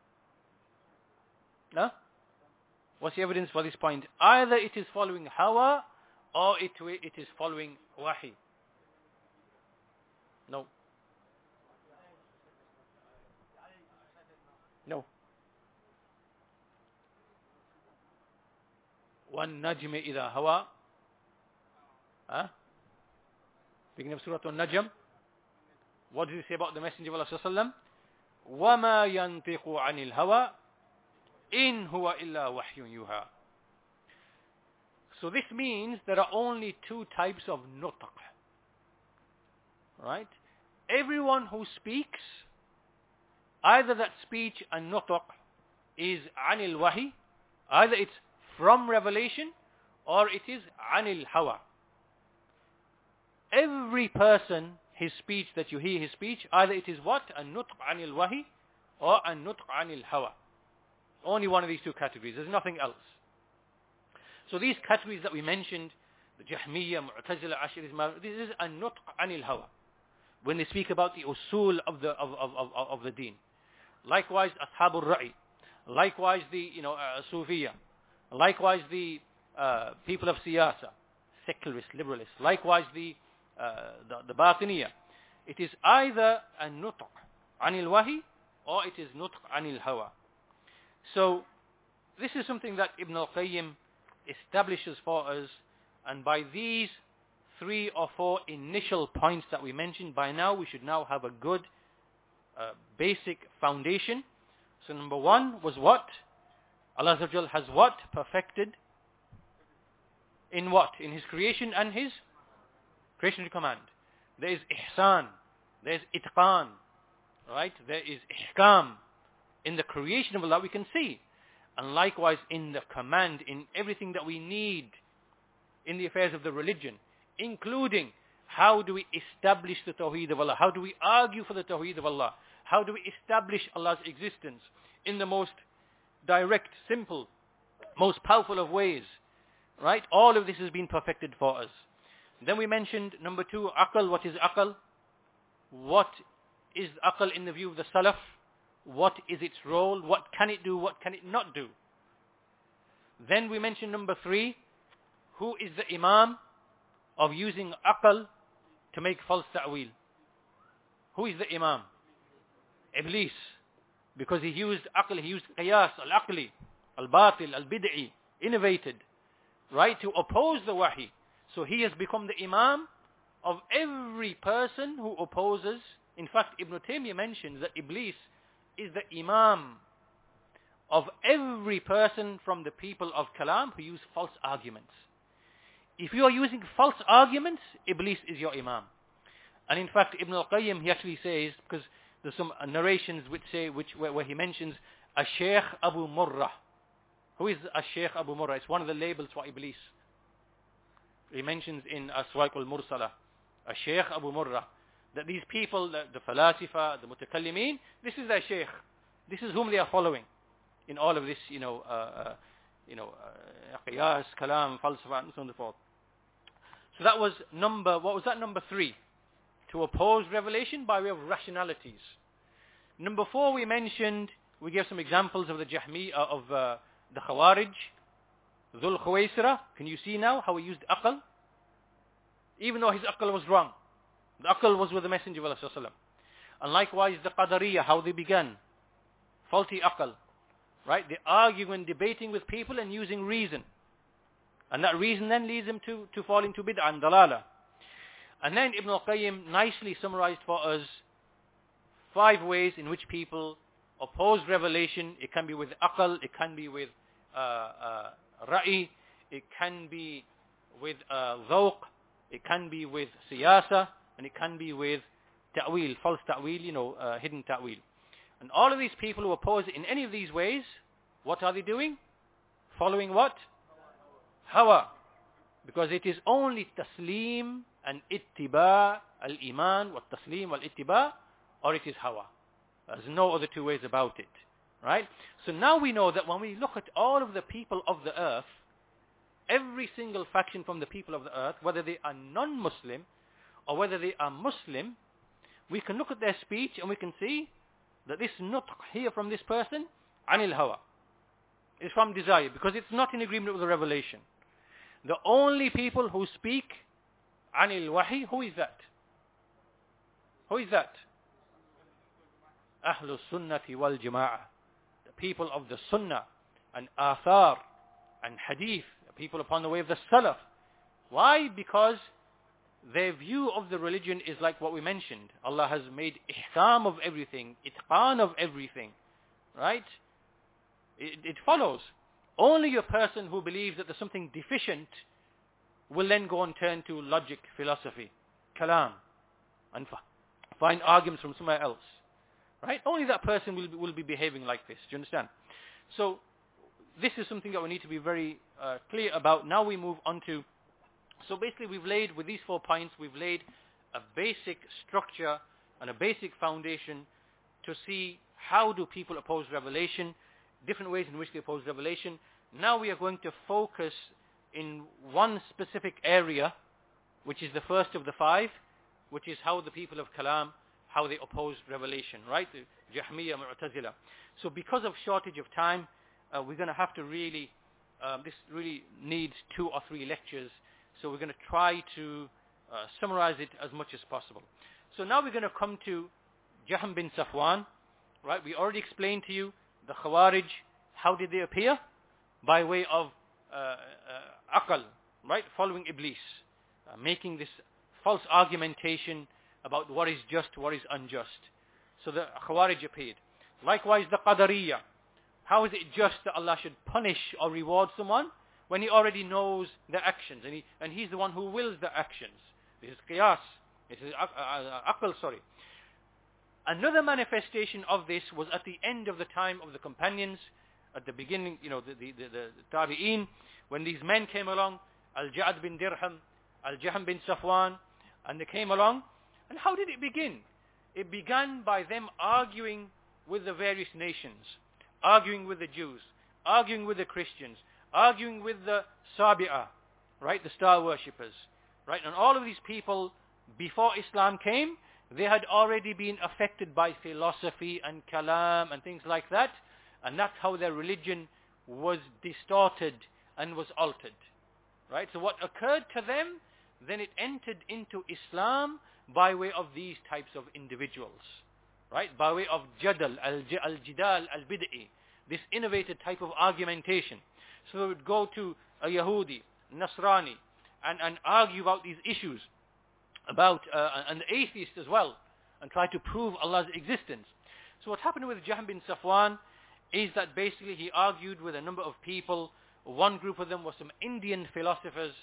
No? What's the evidence for this point? Either it is following hawa or it is following wahi. No. No. وَالنَّجْمِ إِذَا هَوَى. Beginning of Surah Al-Najm. What did he say about the Messenger of Allah Sallallahu Alaihi Wasallam? وَمَا يَنْطِقُ عَنِ الْهَوَى إِنْ هُوَ إِلَّا وَحْيٌ يُوحَى. So this means there are only 2 types of nutq. Right? everyone who speaks, either that speech and nutq is anil wahi, either it's from revelation or it is anil hawa. Every person, his speech that you hear his speech, either it is what? An nutq anil wahi or an nutq anil hawa. Only one of these two categories. There's nothing else. So these categories that we mentioned, the Jahmiyyah, Mu'tazila, Ash'ari, this is an nutq anil hawa. When they speak about the usul of the deen. Likewise, Ashabul Ra'i. Likewise, the Sufiya. Likewise, the people of siyasa, secularists, liberalists. Likewise, the Batiniya. It is either a nutq anil wahi or it is nutq anil hawa. So this is something that Ibn al-Qayyim establishes for us, and by these 3 or 4 initial points that we mentioned, by now we should now have a good basic foundation. So number 1 was what? Allah Azza wa Jal has what? Perfected in what? In His creation and His creation and command. There is ihsan, there is itqan, right? There is ihkam in the creation of Allah we can see. And likewise in the command, in everything that we need in the affairs of the religion, including how do we establish the Tawheed of Allah? How do we argue for the Tawheed of Allah? How do we establish Allah's existence in the most direct, simple, most powerful of ways? Right? All of this has been perfected for us. Then we mentioned number 2, aql. What is aql? What is aql in the view of the Salaf? What is its role? What can it do? What can it not do? Then we mentioned number 3, who is the imam of using aql to make false ta'wil? Who is the imam? Iblis. Because he used aql, he used qiyas, al-aqli, al-batil, al-bid'i, innovated, right, to oppose the wahi. So he has become the imam of every person who opposes. In fact, Ibn Taymiyyah mentions that Iblis is the imam of every person from the people of Kalam who use false arguments. If you are using false arguments, Iblis is your imam. And in fact, Ibn al-Qayyim, he actually says, because there's some narrations which say, where he mentions Shaykh Abu Murrah. Who is Shaykh Abu Murrah? It's one of the labels for Iblis. He mentions in Aswaq al-Mursala, Shaykh Abu Murrah, that these people, the falasifa, the mutakallimin, this is their shaykh. This is whom they are following in all of this, qiyas, kalam, falsafa, and so on and so forth. So that was what was that? Number 3. To oppose revelation by way of rationalities. Number 4, we mentioned, we gave some examples of the Jahmi, of the Khawarij, Dhul Khuwaisira. Can you see now how he used aql? Even though his aql was wrong. The aql was with the Messenger of Allah sallallahu alaihi wasallam. And likewise the Qadariyah, how they began. Faulty aql. Right? They arguing and debating with people and using reason. And that reason then leads them to fall into bid'ah and dalala. And then Ibn al-Qayyim nicely summarized for us 5 ways in which people oppose revelation. It can be with aql, it can be with ra'i, it can be with dhawq, it can be with siyasa, and it can be with ta'wil, false ta'wil, hidden ta'wil. And all of these people who oppose it in any of these ways, what are they doing? Following what? Hawa. Because it is only taslim and ittiba, al-iman, wa taslim wal-ittiba, or it is hawa. There's no other 2 ways about it. Right? So now we know that when we look at all of the people of the earth, every single faction from the people of the earth, whether they are non-Muslim or whether they are Muslim, we can look at their speech and we can see that this nutq here from this person, anil hawa, is from desire, because it's not in agreement with the revelation. The only people who speak anil wahi, who is that? Who is that? Ahlus Sunnati wal Jama'ah. The people of the Sunnah and Athar and Hadith, the people upon the way of the Salaf. Why? Because their view of the religion is like what we mentioned. Allah has made ihkam of everything, itqan of everything. Right? It follows. Only a person who believes that there's something deficient will then go and turn to logic, philosophy, kalam, and find arguments from somewhere else. Right? Only that person will be behaving like this. Do you understand? So this is something that we need to be very clear about. Now we move on to, so basically we've laid, with these 4 points, we've laid a basic structure and a basic foundation to see how do people oppose revelation, different ways in which they oppose revelation. Now we are going to focus in one specific area, which is the first of the 5, which is how the people of Kalam, how they oppose revelation, right? The Jahmiyyah, Mu'tazila. So because of shortage of time, we're going to have to really, this really needs 2 or 3 lectures. So we're going to try to summarize it as much as possible. So now we're going to come to Jahm bin Safwan, right? We already explained to you the Khawarij. How did they appear? By way of aql, right? Following Iblis, making this false argumentation about what is just, what is unjust. So the Khawarij appeared. Likewise the Qadariyah. How is it just that Allah should punish or reward someone when He already knows their actions, and He's the one who wills the actions? This is qiyas. This is aql, sorry. Another manifestation of this was at the end of the time of the companions, at the beginning, the Tabi'een, when these men came along, Al-Ja'ad bin Dirham, Al-Jahm bin Safwan, and they came along. And how did it begin? It began by them arguing with the various nations, arguing with the Jews, arguing with the Christians, arguing with the Sabi'ah, right, the star worshippers, right? And all of these people, before Islam came, they had already been affected by philosophy and kalam and things like that, and that's how their religion was distorted and was altered, right? So what occurred to them, then it entered into Islam by way of these types of individuals, right? By way of jadal, al-jidal, al-bid'i, this innovative type of argumentation. So they would go to a Yahudi, Nasrani, and argue about these issues, about an atheist as well, and try to prove Allah's existence. So what happened with Jahm bin Safwan is that basically he argued with a number of people. One group of them was some Indian philosophers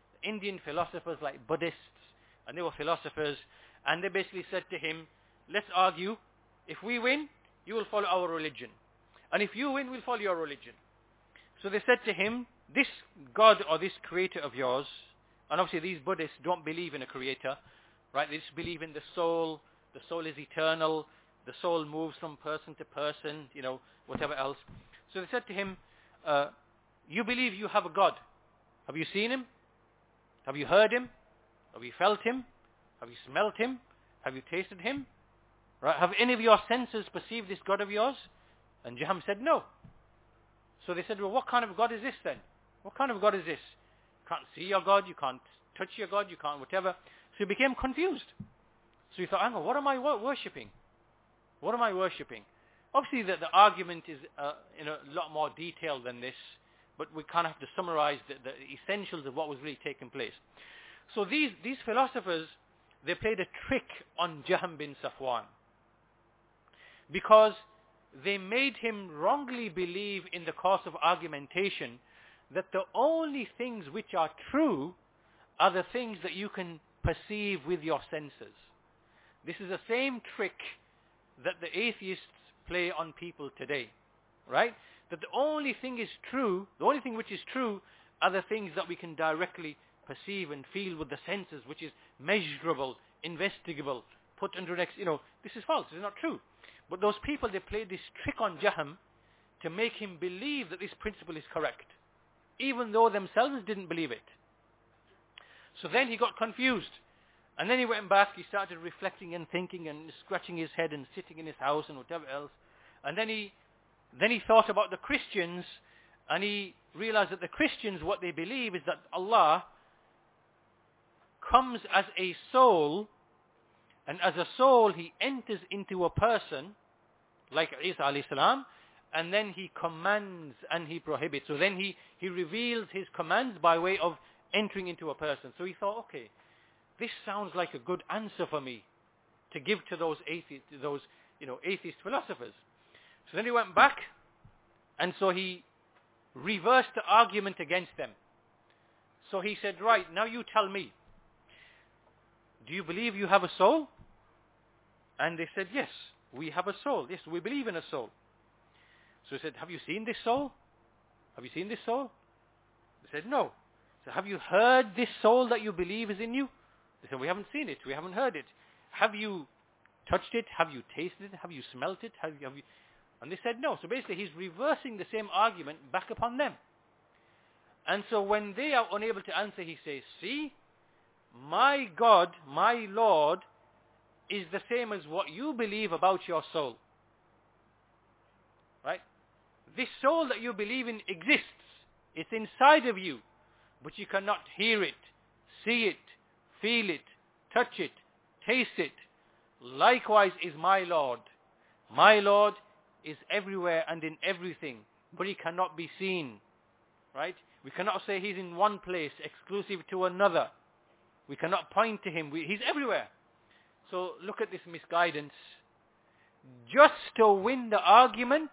like Buddhists, and they were philosophers, and they basically said to him, let's argue. If we win, you will follow our religion, and if you win, we'll follow your religion. So they said to him, this God or this creator of yours, and obviously these Buddhists don't believe in a creator, right? They just believe in the soul is eternal, the soul moves from person to person, whatever else. So they said to him, you believe you have a God. Have you seen Him? Have you heard Him? Have you felt Him? Have you smelt Him? Have you tasted Him? Right? Have any of your senses perceived this God of yours? And Jahm said, no. So they said, well, what kind of God is this then? What kind of God is this? You can't see your God, you can't touch your God, you can't whatever. So he became confused. So he thought, hang on, what am I worshipping? What am I worshipping? Obviously the argument is in a lot more detail than this, but we kind of have to summarize the essentials of what was really taking place. So these philosophers, they played a trick on Jahm bin Safwan, because they made him wrongly believe in the course of argumentation that the only things which are true are the things that you can perceive with your senses. This is the same trick that the atheists play on people today, right? That the only thing is true, the only thing which is true are the things that we can directly perceive and feel with the senses, which is measurable, investigable, put under an this is false, this is not true. But those people, they played this trick on Jahm to make him believe that this principle is correct, even though themselves didn't believe it. So then he got confused. And then he went back, he started reflecting and thinking and scratching his head and sitting in his house and whatever else. And then he thought about the Christians, and he realized that the Christians, what they believe is that Allah comes as a soul, and as a soul he enters into a person, like Isa alayhi salam, and then he commands and he prohibits. So then he reveals his commands by way of entering into a person. So he thought, okay, this sounds like a good answer for me to give to those atheist philosophers. So then he went back, and so he reversed the argument against them. So he said, right, now you tell me, do you believe you have a soul? And they said, yes, we have a soul. Yes, we believe in a soul. So he said, have you seen this soul? Have you seen this soul? They said, no. So have you heard this soul that you believe is in you? They said, we haven't seen it. We haven't heard it. Have you touched it? Have you tasted it? Have you smelt it? Have you... And they said, no. So basically he's reversing the same argument back upon them. And so when they are unable to answer, he says, see, my God, my Lord, is the same as what you believe about your soul. Right? This soul that you believe in exists. It's inside of you. But you cannot hear it, see it, feel it, touch it, taste it. Likewise is my Lord. My Lord is everywhere and in everything, but he cannot be seen. Right? We cannot say he's in one place exclusive to another. We cannot point to him. He's everywhere. So look at this misguidance. Just to win the argument,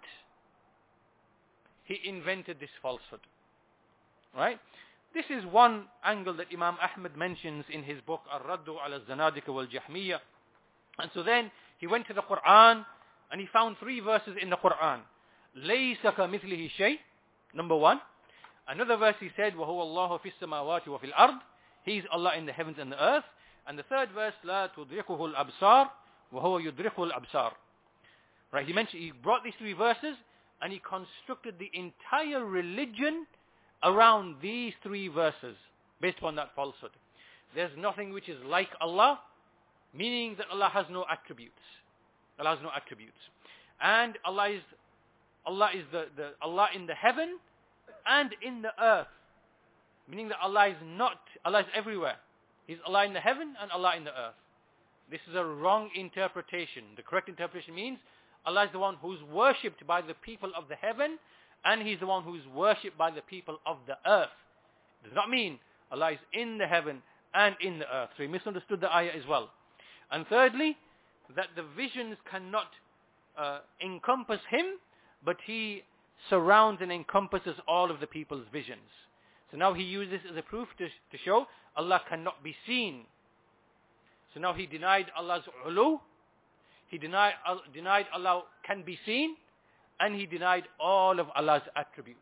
he invented this falsehood. Right? This is one angle that Imam Ahmad mentions in his book Ar-Raddu ala al-Zanadika wal-Jahmiyyah. And so then he went to the Quran and he found 3 verses in the Quran. لَيْسَ كَمِثْلِهِ شَيْءٍ, number 1. Another verse he said, وَهُوَ اللَّهُ فِي السَّمَاوَاتِ وَفِي الْأَرْضِ, he is Allah in the heavens and the earth. And the third verse, لَا تُدْرِكُهُ الْأَبْصَارِ وَهُوَ يُدْرِكُهُ الْأَبْصَارِ. Right, he brought these 3 verses and he constructed the entire religion around these 3 verses based upon that falsehood. There's nothing which is like Allah, meaning that Allah has no attributes. Allah has no attributes. And Allah is the Allah in the heaven and in the earth. Meaning that Allah is everywhere. He's Allah in the heaven and Allah in the earth. This is a wrong interpretation. The correct interpretation means Allah is the one who's worshipped by the people of the heaven, and he's the one who's worshipped by the people of the earth. It does not mean Allah is in the heaven and in the earth. So he misunderstood the ayah as well. And thirdly, that the visions cannot encompass him, but he surrounds and encompasses all of the people's visions. So now he used this as a proof to show Allah cannot be seen. So now he denied Allah's ulu, he denied Allah can be seen, and he denied all of Allah's attributes.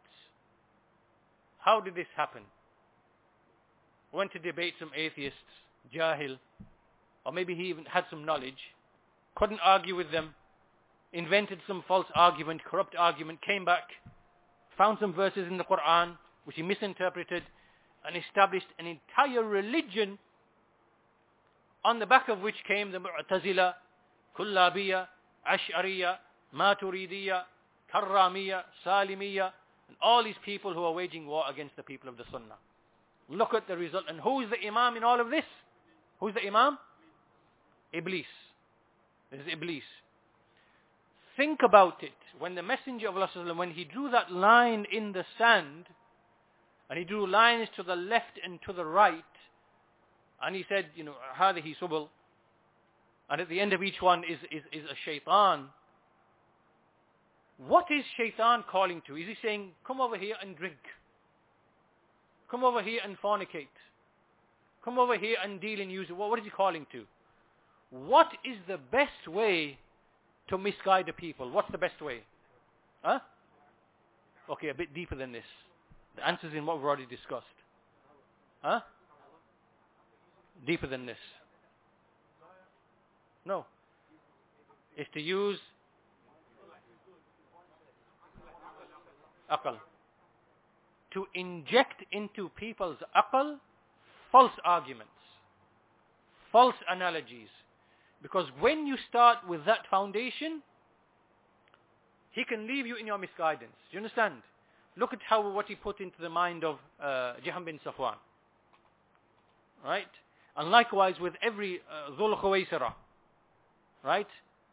How did this happen? Went to debate some atheists, jahil, or maybe he even had some knowledge, couldn't argue with them, invented some false argument, corrupt argument, came back, found some verses in the Quran which he misinterpreted, and established an entire religion on the back of which came the Mu'tazila, Kullabiyya, Ash'ariyya, Maturidiyya, Karramiyya, Salimiyya, and all these people who are waging war against the people of the Sunnah. Look at the result. And who is the Imam in all of this? Who is the Imam? Iblis. This is Iblis. Think about it. When the Messenger of Allah, when he drew that line in the sand, and he drew lines to the left and to the right, and he said, هذه سبل, and at the end of each one is a shaitan. What is shaitan calling to? Is he saying, come over here and drink? Come over here and fornicate? Come over here and deal in use? What is he calling to? What is the best way to misguide the people? What's the best way? Huh? Okay, a bit deeper than this. The answer is in what we've already discussed. Huh? Deeper than this. No. It's to use aql. To inject into people's aql false arguments, false analogies. Because when you start with that foundation, he can leave you in your misguidance. Do you understand? Look at what he put into the mind of Jahm bin Safwan. Right? And likewise with every Dhul Khuwaysira. Right?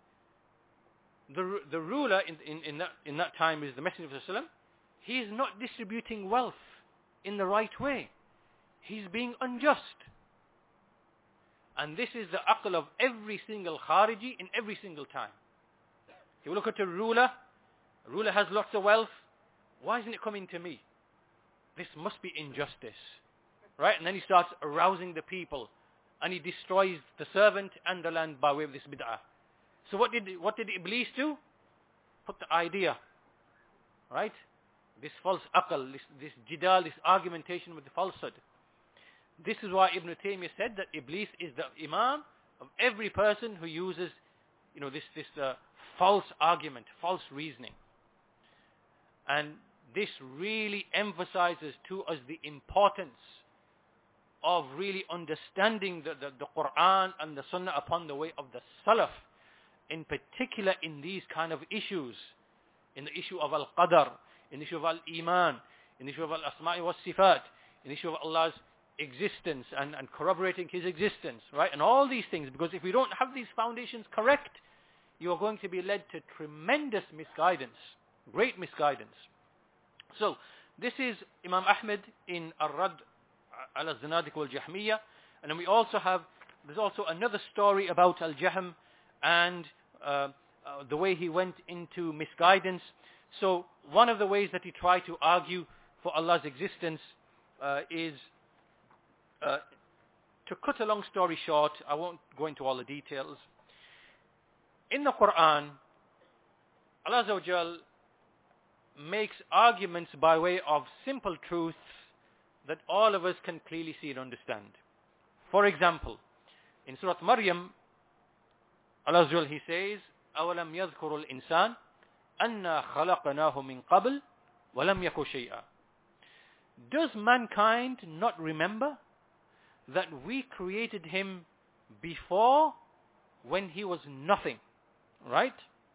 The ruler in that time is the Messenger of Allah. He is not distributing wealth in the right way. He's being unjust. And this is the aql of every single Khariji in every single time. You look at a ruler has lots of wealth. Why isn't it coming to me? This must be injustice. Right? And then he starts arousing the people. And he destroys the servant and the land by way of this bid'ah. So what did Iblis do? Put the idea, right? This false aql, this jidal, this argumentation with the falsehood. This is why Ibn Taymiyyah said that Iblis is the imam of every person who uses, this false argument, false reasoning. And this really emphasizes to us the importance of really understanding the Quran and the Sunnah upon the way of the Salaf, in particular in these kind of issues, in the issue of Al-Qadr, in the issue of Al-Iman, in the issue of Al-Asma'i wa Sifat, in the issue of Allah's existence and corroborating His existence, right? And all these things, because if we don't have these foundations correct, you are going to be led to tremendous misguidance, great misguidance. So, this is Imam Ahmad in Ar-Rad ala Zanadiq wal-Jahmiyyah. And then there's also another story about Al-Jahm and the way he went into misguidance. So, one of the ways that he tried to argue for Allah's existence is, to cut a long story short, I won't go into all the details. In the Quran, Allah Azza wa Jal makes arguments by way of simple truths that all of us can clearly see and understand. For example, in Surah Maryam, Allah Azza wa Jal, He says, أَوَلَمْ يَذْكُرُ الْإِنسَانِ أَنَّا خَلَقْنَاهُ مِنْ قَبْلِ وَلَمْ يَكُ شَيْئًا. Does mankind not remember that we created him before when he was nothing? Right?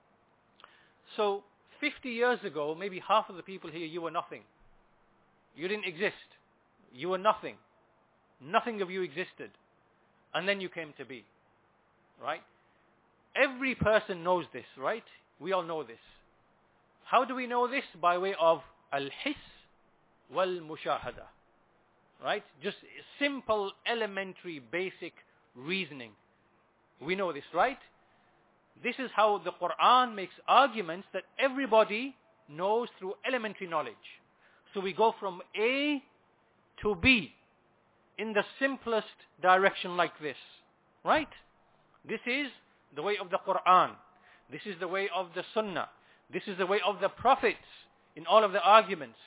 So, 50 years ago, maybe half of the people here, you were nothing. You didn't exist. You were nothing. Nothing of you existed. And then you came to be. Right? Every person knows this, right? We all know this. How do we know this? By way of al-hiss wal-mushahada. Right? Just simple, elementary, basic reasoning. We know this, right? This is how the Quran makes arguments that everybody knows through elementary knowledge. So we go from A to B in the simplest direction like this. Right? This is the way of the Quran. This is the way of the Sunnah. This is the way of the prophets in all of the arguments.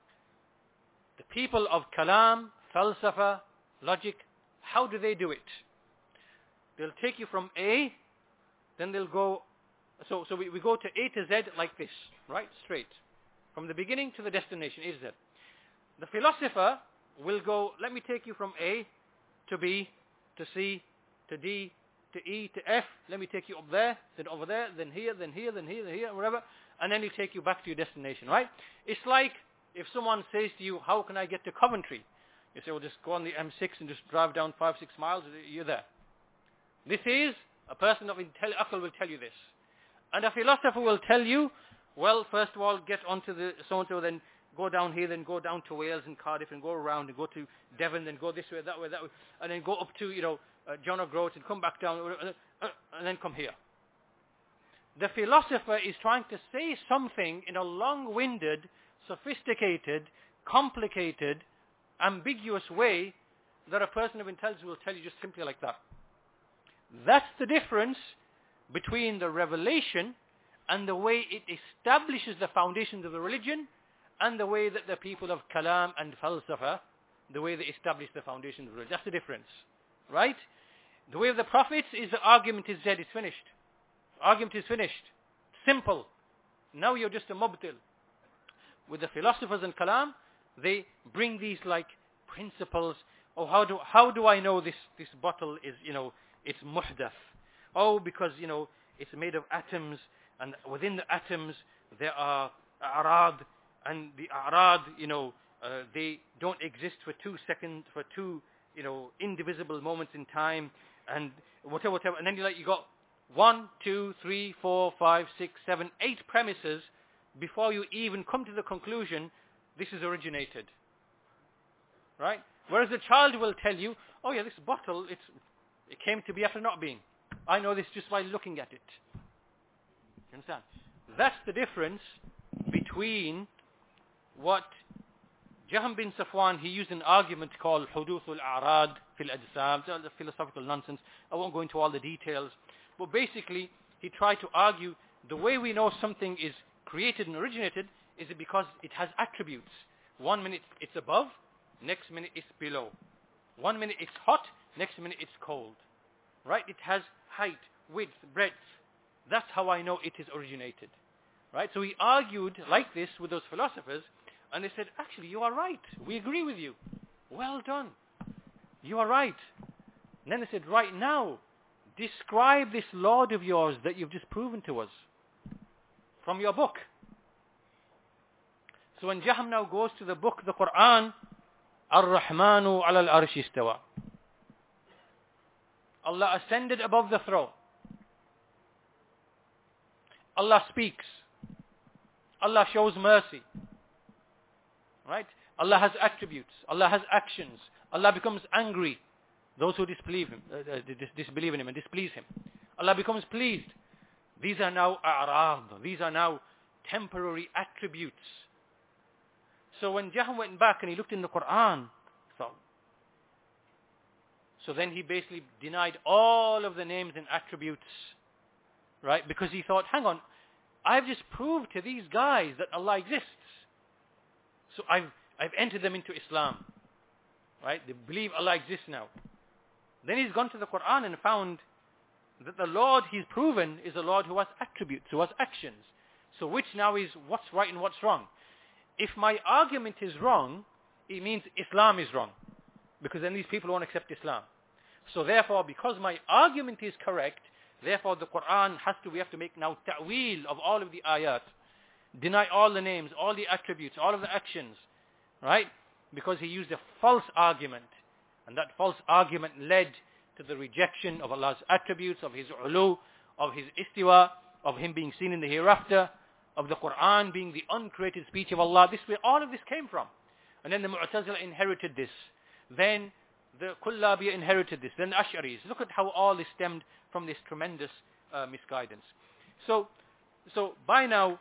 The people of Kalam, Falsafa, logic, how do they do it? They'll take you from A, then they'll go, so we go to A to Z like this, right? Straight. From the beginning to the destination, A to Z. The philosopher will go, let me take you from A to B, to C, to D, to E, to F. Let me take you up there, then over there, then here, then here, then here, then here, wherever. And then he'll take you back to your destination, right? It's like if someone says to you, how can I get to Coventry? You say, well, just go on the M6 and just drive down 5-6 miles, you're there. This is, a person of aql will tell you this. And a philosopher will tell you, well, first of all, get onto the so-and-so, then go down here, then go down to Wales and Cardiff, and go around, and go to Devon, then go this way, that way, and then go up to, John O'Groats, and come back down, and then come here. The philosopher is trying to say something in a long-winded, sophisticated, complicated, ambiguous way that a person of intelligence will tell you just simply like that. That's the difference between the revelation and the way it establishes the foundations of the religion, and the way that the people of Kalam and Falsafa, the way they establish the foundations of the religion. That's the difference. Right? The way of the prophets is the argument is dead, it's finished. Argument is finished. Simple. Now you're just a mubtil. With the philosophers and Kalam, they bring these like principles. Oh, how do I know this bottle is, it's muhdath? Oh, because, it's made of atoms, and within the atoms there are a'rad, and the a'rad, they don't exist for 2 seconds, for two, indivisible moments in time, and whatever. And then you got 1, 2, 3, 4, 5, 6, 7, 8 premises before you even come to the conclusion this is originated. Right? Whereas the child will tell you, oh yeah, this bottle, it came to be after not being. I know this just by looking at it. You understand? That's the difference between what Jahm bin Safwan, he used an argument called Huduth al-A'rad fil Ajsam, philosophical nonsense. I won't go into all the details. But basically, he tried to argue the way we know something is created and originated is it because it has attributes. 1 minute it's above, next minute it's below. 1 minute it's hot, next minute it's cold. Right? It has height, width, breadth. That's how I know it is originated. Right? So he argued like this with those philosophers, and they said, actually, you are right. We agree with you. Well done. You are right. And then they said, right now, describe this Lord of yours that you've just proven to us from your book. So when Jahm now goes to the book, the Quran, Ar-Rahmanu ala al-Arsh istawa. Allah ascended above the throne. Allah speaks. Allah shows mercy. Right? Allah has attributes. Allah has actions. Allah becomes angry. Those who disbelieve in him and displease him. Allah becomes pleased. These are now a'rad. These are now temporary attributes. So when Jahm went back and he looked in the Quran, so then he basically denied all of the names and attributes, right? Because he thought, hang on, I've just proved to these guys that Allah exists. So I've entered them into Islam, right? They believe Allah exists now. Then he's gone to the Quran and found that the Lord he's proven is a Lord who has attributes, who has actions. So which now is what's right and what's wrong? If my argument is wrong, it means Islam is wrong. Because then these people won't accept Islam. So therefore, because my argument is correct, therefore the Quran we have to make now ta'wil of all of the ayat. Deny all the names, all the attributes, all of the actions. Right? Because he used a false argument. And that false argument led to the rejection of Allah's attributes, of his ulu, of his istiwa, of him being seen in the hereafter, of the Quran being the uncreated speech of Allah. This is where all of this came from. And then the Mu'tazila inherited this. Then the Kullabiyya inherited this. Then the Ash'aris. Look at how all this stemmed from this tremendous misguidance. So by now,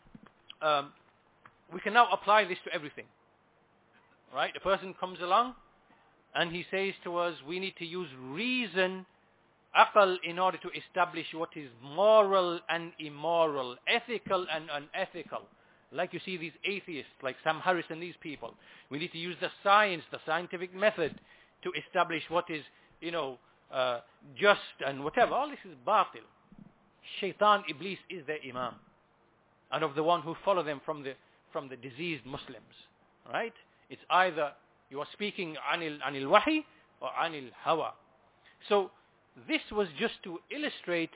we can now apply this to everything. Right? A person comes along and he says to us, we need to use reason, aql, in order to establish what is moral and immoral, ethical and unethical. Like you see these atheists, like Sam Harris and these people. We need to use the science, the scientific method to establish what is, just and whatever. All this is batil. Shaitan, Iblis is their imam. And of the one who follow them from the diseased Muslims. Right? It's either you are speaking anil wahi or anil hawa. So this was just to illustrate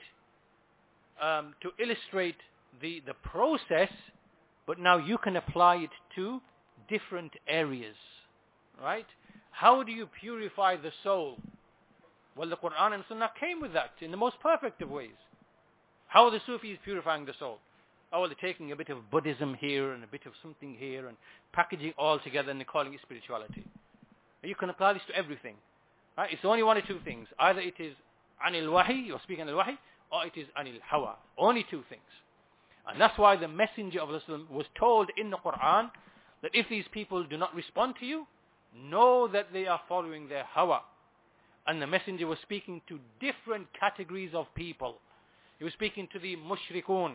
the process, but now you can apply it to different areas. Right? How do you purify the soul? Well, the Quran and Sunnah came with that in the most perfect of ways. How are the Sufis purifying the soul? Oh, well, they're taking a bit of Buddhism here and a bit of something here and packaging all together and they're calling it spirituality. You can apply this to everything. Right? It's only one or two things. Either it is anil wahi, you're speaking anil wahi, or it is anil hawa. Only two things. And that's why the Messenger of Islam was told in the Quran that if these people do not respond to you, know that they are following their hawa. And the Messenger was speaking to different categories of people. He was speaking to the mushrikun.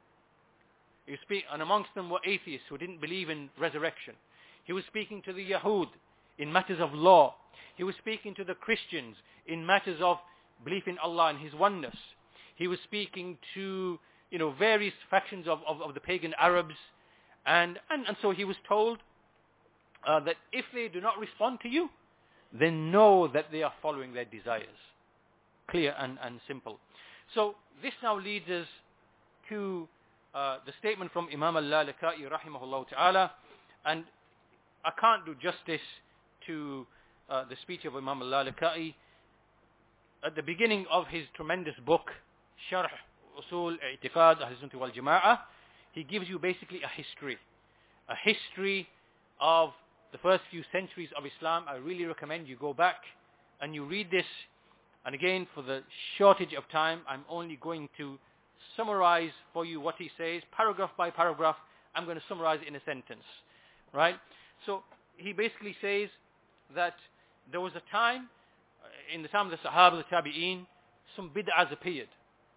And amongst them were atheists who didn't believe in resurrection. He was speaking to the Yahud in matters of law. He was speaking to the Christians in matters of belief in Allah and His oneness. He was speaking to various factions of the pagan Arabs. And so he was told that if they do not respond to you, then know that they are following their desires. Clear and simple. So this now leads us to the statement from Imam al-Lalaka'i rahimahullah ta'ala, and I can't do justice to the speech of Imam al-Lalaka'i. At the beginning of his tremendous book, Sharh Usul I'tiqad Ahl-Sunnah wal Jama'ah, he gives you basically a history of the first few centuries of Islam. I really recommend you go back and you read this. And again, for the shortage of time, I'm only going to summarize for you what he says, paragraph by paragraph. I'm going to summarize it in a sentence. Right? So he basically says that there was a time, in the time of the Sahaba, the Tabi'een, some bid'ahs appeared.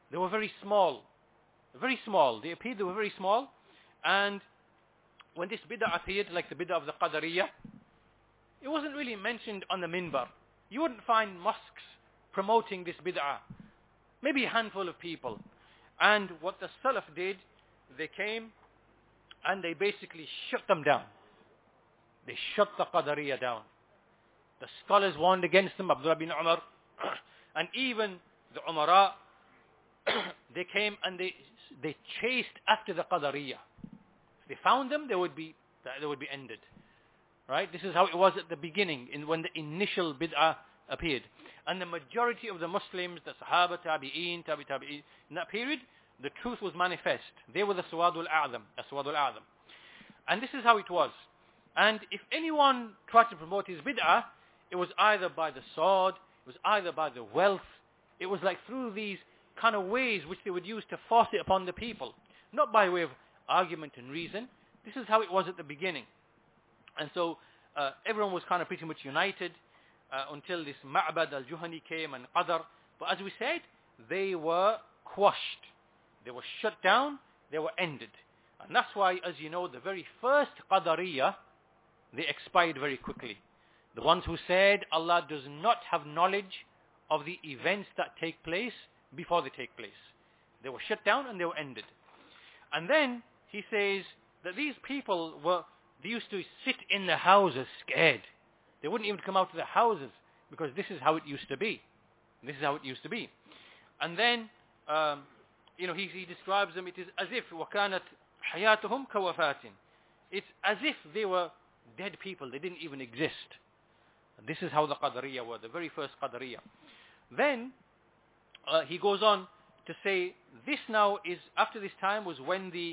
They were very small. Very small. They appeared, they were very small. And when this bid'ah appeared, like the bid'ah of the Qadariyah, it wasn't really mentioned on the minbar. You wouldn't find mosques promoting this bid'ah. Maybe a handful of people. And what the Salaf did, they came and they basically shut them down. They shut the Qadariyah down. The scholars warned against them, Abdullah bin Umar, and even the Umara, they came and they chased after the Qadariyah. If they found them, they would be ended. Right? This is how it was at the beginning, when the initial bid'ah appeared. And the majority of the Muslims, the Sahaba, Tabi'een, Tabi'een, in that period, the truth was manifest. They were the Sawadul A'zam. And this is how it was. And if anyone tried to promote his bid'ah, it was either by the sword, it was either by the wealth, it was like through these kind of ways which they would use to force it upon the people. Not by way of argument and reason. This is how it was at the beginning. And so everyone was kind of pretty much united until this Ma'bad al-Juhani came and Qadar. But as we said, they were quashed. They were shut down. They were ended. And that's why, as you know, the very first Qadariyah, they expired very quickly. The ones who said Allah does not have knowledge of the events that take place before they take place. They were shut down and they were ended. And then he says that these people they used to sit in the houses scared. They wouldn't even come out to the houses because this is how it used to be. This is how it used to be. And then, he describes them, it is as if وَكَانَتْ حَيَاتُهُمْ كَوَفَاتٍ. It's as if they were dead people. They didn't even exist. And this is how the Qadariyah were, the very first Qadariyah. Then, he goes on to say, this now is, after this time was when the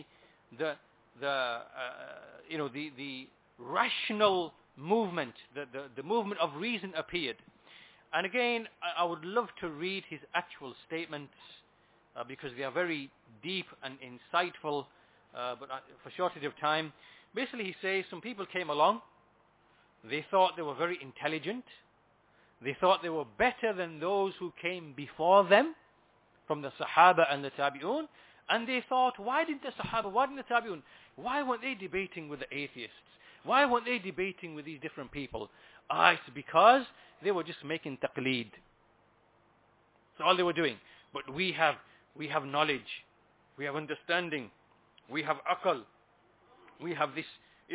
rational movement, the movement of reason appeared. And again, I would love to read his actual statements because they are very deep and insightful, but for shortage of time. Basically, he says some people came along. They thought they were very intelligent. They thought they were better than those who came before them, from the Sahaba and the Tabi'un. And they thought, why didn't the Sahaba, why didn't the Tabi'un, why weren't they debating with the atheists? Why weren't they debating with these different people? It's because they were just making taqleed. That's all they were doing. But we have knowledge. We have understanding. We have aql. We have this,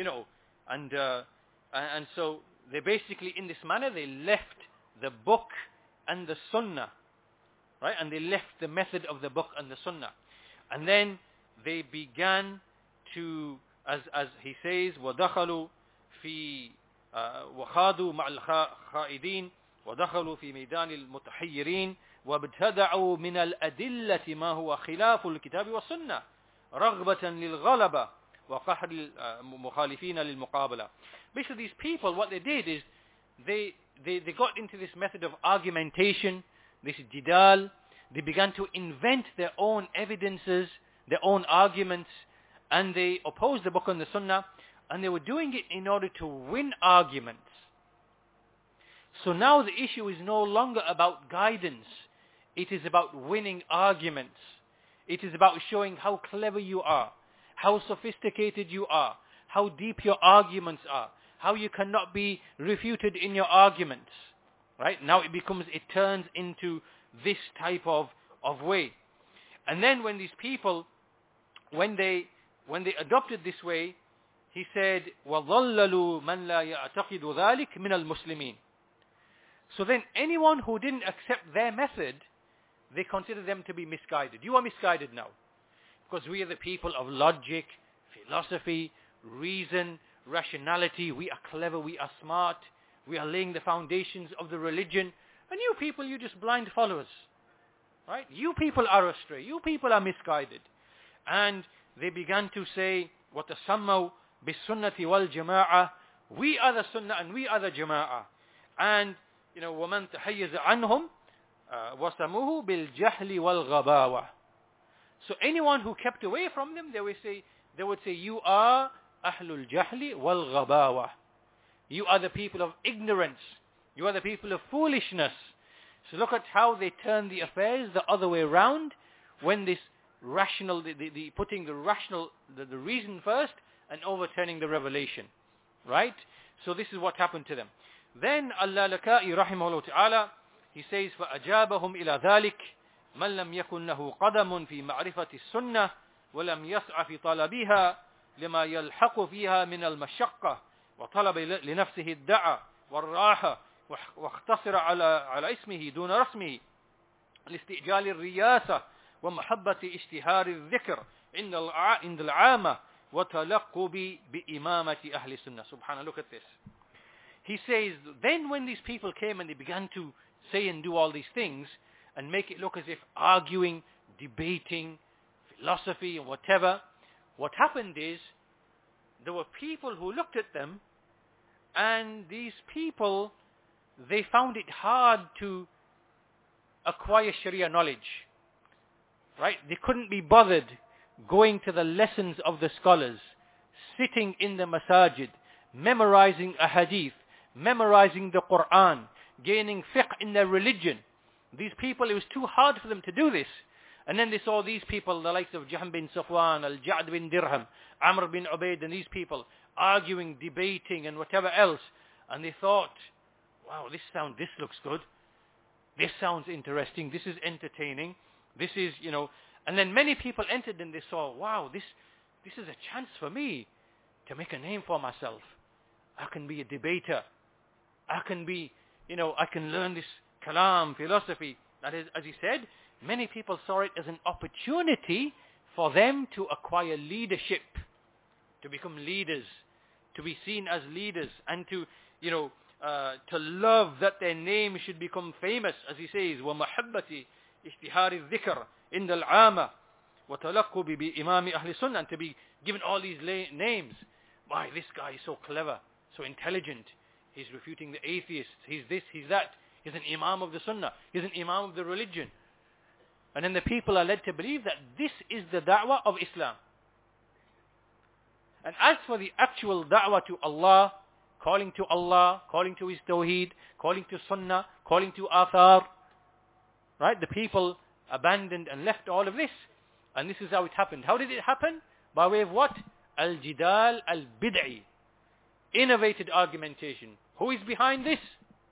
and so they basically, in this manner, they left the book and the sunnah, right? And they left the method of the book and the sunnah. And then they began to, as he says, وَدَخَلُوا فِي وَخَاضُوا مَعَ الْخَائِدِينَ وَدَخَلُوا فِي مَيْدَانِ الْمُتَحَيِّرِينَ وَابْتَدَعُوا مِنَ الْأَدِلَّةِ مَا هُوَ خِلَافُ الْكِتَابِ وَالسُّنَّةِ رَغْبَةً لِلْغَلَبَةِ وَقَحْرِ الْمُخَالِفِينَ لِلْمُقَابَلَةِ. Basically, these people, what they did is they got into this method of argumentation, this jidal. They began to invent their own evidences, their own arguments, and they opposed the book and the sunnah, and they were doing it in order to win arguments. So now the issue is no longer about guidance. It is about winning arguments. It is about showing how clever you are, how sophisticated you are, how deep your arguments are, how you cannot be refuted in your arguments. Right? Now it turns into this type of way. And then when these people, when they adopted this way, he said, وَظَلَّلُوا مَنْ لَا يَعْتَقِدُ ذَلِكَ مِنَ الْمُسْلِمِينَ. So then anyone who didn't accept their method, they consider them to be misguided. You are misguided now. Because we are the people of logic, philosophy, reason, rationality. We are clever, we are smart. We are laying the foundations of the religion. And you people, you're just blind followers. Right? You people are astray. You people are misguided. And they began to say, وَتَسَمَّوْا بِالسُّنَّةِ وَالْجَمَاعَةِ. We are the sunnah and we are the jama'ah. And, وَمَنْ تَحَيَّزَ عَنْهُمْ وَسَمُوهُ بِالْجَهْلِ وَالْغَبَاوَةِ. So anyone who kept away from them, they would say, you are أَهْلُ الْجَهْلِ وَالْغَبَاوَةِ. You are the people of ignorance. You are the people of foolishness. So look at how they turn the affairs the other way around. when this rational, the putting the rational, the reason first and overturning the revelation. Right? So this is what happened to them. Then Al-Lalaka'i rahimahullah ta'ala, he says, فَأَجَابَهُمْ إِلَى ذَلِكَ مَنْ لَمْ يَكُنْ لَهُ قَدَمٌ فِي مَعْرِفَةِ السُنَّةِ وَلَمْ يَسْعَ فِي طَلَبِهَا لما يلحق فيها من المشقة وطلب لنفسه الدعاء والراحة واختصر على اسمه دون رسمه لاستئجال الرياسة ومحبة اشتهار الذكر عند العامة وتلقب بإمامة أهل السنة. Subhanallah, look at this. He says, then when these people came and they began to say and do all these things and make it look as if arguing, debating, philosophy and whatever, what happened is, there were people who looked at them, and these people, they found it hard to acquire Sharia knowledge. Right? They couldn't be bothered going to the lessons of the scholars, sitting in the masajid, memorizing a hadith, memorizing the Quran, gaining fiqh in their religion. These people, it was too hard for them to do this. And then they saw these people, the likes of Jahm bin Safwan, Al-Ja'd bin Dirham, Amr bin Ubaid, and these people arguing, debating, and whatever else. And they thought, wow, this looks good. This sounds interesting. This is entertaining. This is, and then many people entered and they saw, wow, this is a chance for me to make a name for myself. I can be a debater. I can be, I can learn this kalam, philosophy. That is, as he said, many people saw it as an opportunity for them to acquire leadership, to become leaders, to be seen as leaders, and to love that their name should become famous, as he says, وَمَحَبَّةِ اشْتِهَارِ الذِّكْرِ عِنْدَ الْعَامَةِ وَتَلَقُّبِ بِإِمَامِ أَهْلِ السُنَّةِ, and to be given all these names. Why, this guy is so clever, so intelligent. He's refuting the atheists. He's this, he's that. He's an imam of the sunnah. He's an imam of the religion. And then the people are led to believe that this is the da'wah of Islam. And as for the actual da'wah to Allah, calling to His Tawheed, calling to Sunnah, calling to Athar, right? The people abandoned and left all of this. And this is how it happened. How did it happen? By way of what? Al-Jidal al-Bid'i. Innovated argumentation. Who is behind this?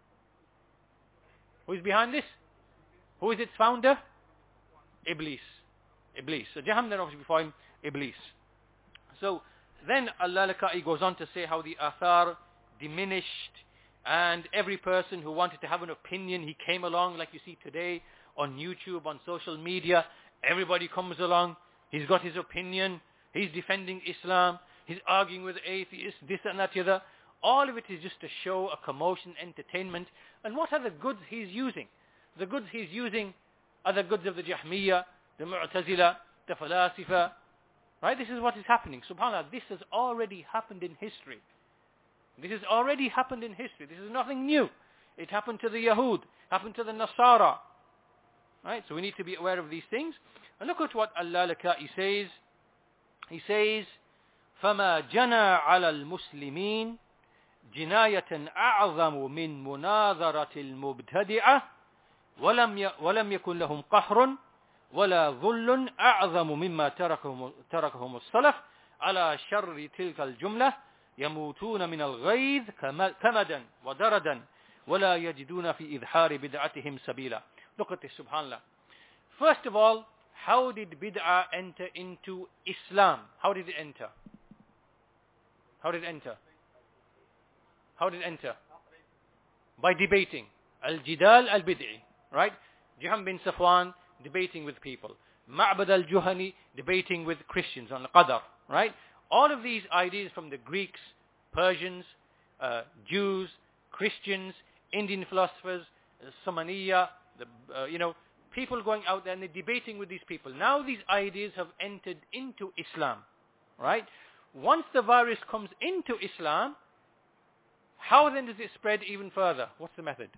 Who is behind this? Who is its founder? Iblis. So Jahm, then obviously before him, Iblis. So then Al-Lalaka'i goes on to say how the Athar diminished, and every person who wanted to have an opinion, he came along, like you see today on YouTube, on social media. Everybody comes along. He's got his opinion. He's defending Islam. He's arguing with atheists, this and that, the other. All of it is just to show, a commotion, entertainment. And what are the goods he's using? The goods he's using are the goods of the Jahmiyyah, the Mu'tazila, the Falasifa. Right? This is what is happening. SubhanAllah, this has already happened in history. This has already happened in history. This is nothing new. It happened to the Yahud, happened to the Nasara. Right? So we need to be aware of these things. And look at what Al-Lalaka'i says. He says, فَمَا جَنَى عَلَى الْمُسْلِمِينَ جِنَايَةً أَعْظَمُ مِنْ مُنَاظَرَةِ الْمُبْتَدِعَةِ ولم يكن لهم قهر ولا ذل أعظم مما تركهم السلف على شر تلك الجملة يموتون من الغيظ كمدا ودردا ولا يجدون في إظهار بدعتهم سبيلا. Look at this, subhanallah. First of all, how did bid'ah enter into Islam? How did it enter? How did it enter? How did it enter? By debating. Al-Jidal al-Bid'i. Right? Jahm bin Safwan debating with people. Ma'bad al-Juhani debating with Christians on Qadar. Right? All of these ideas from the Greeks, Persians, Jews, Christians, Indian philosophers, Samaniya, people going out there and they're debating with these people. Now these ideas have entered into Islam. Right? Once the virus comes into Islam, how then does it spread even further? What's the method?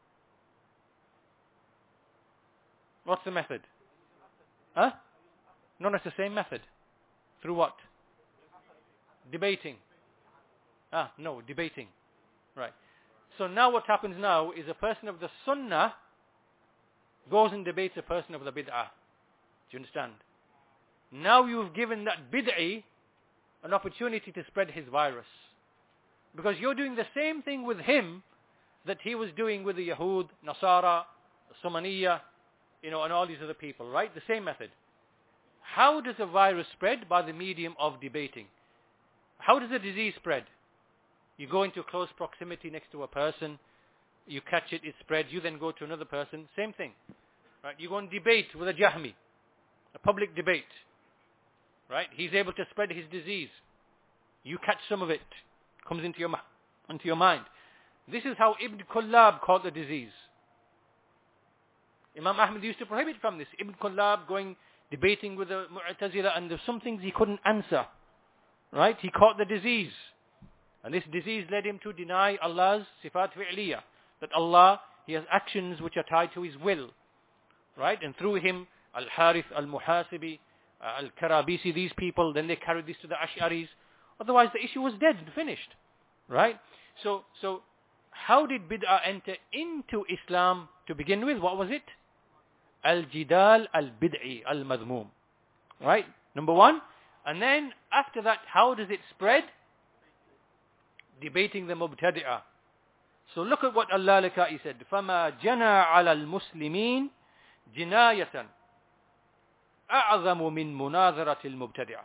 What's the method? Huh? No, it's the same method. Through what? Debating. No, debating. Right. So now what happens now is a person of the Sunnah goes and debates a person of the Bid'ah. Do you understand? Now you've given that bid'i an opportunity to spread his virus. Because you're doing the same thing with him that he was doing with the Yahud, Nasara, Sumaniya, and all these other people, right? The same method. How does a virus spread? By the medium of debating. How does a disease spread? You go into close proximity next to a person, you catch it, it spreads, you then go to another person, same thing. Right? You go and debate with a Jahmi, a public debate. Right? He's able to spread his disease. You catch some of it, comes into your mind. This is how Ibn Kullab caught the disease. Imam Ahmad used to prohibit from this. Ibn Kullab going debating with the Mu'tazila, and there's some things he couldn't answer. Right? He caught the disease. And this disease led him to deny Allah's sifat fi'liyah. That Allah, He has actions which are tied to His will. Right? And through him, Al-Harith, Al-Muhasibi, Al-Karabisi, these people, then they carried this to the Ash'aris. Otherwise the issue was dead and finished. Right? So how did bid'ah enter into Islam to begin with? What was it? Al-Jidal al-Bid'i al-Madhmum. Right? Number one. And then after that, how does it spread? Debating the Mubtadi'ah. So look at what Al-Lalaka'i said. فَمَا جَنَى عَلَى الْمُسْلِمِينَ جِنَايَةً أَعْظَمُ مِنْ مُنَاظَرَةِ الْمُبْتَدِعَةِ.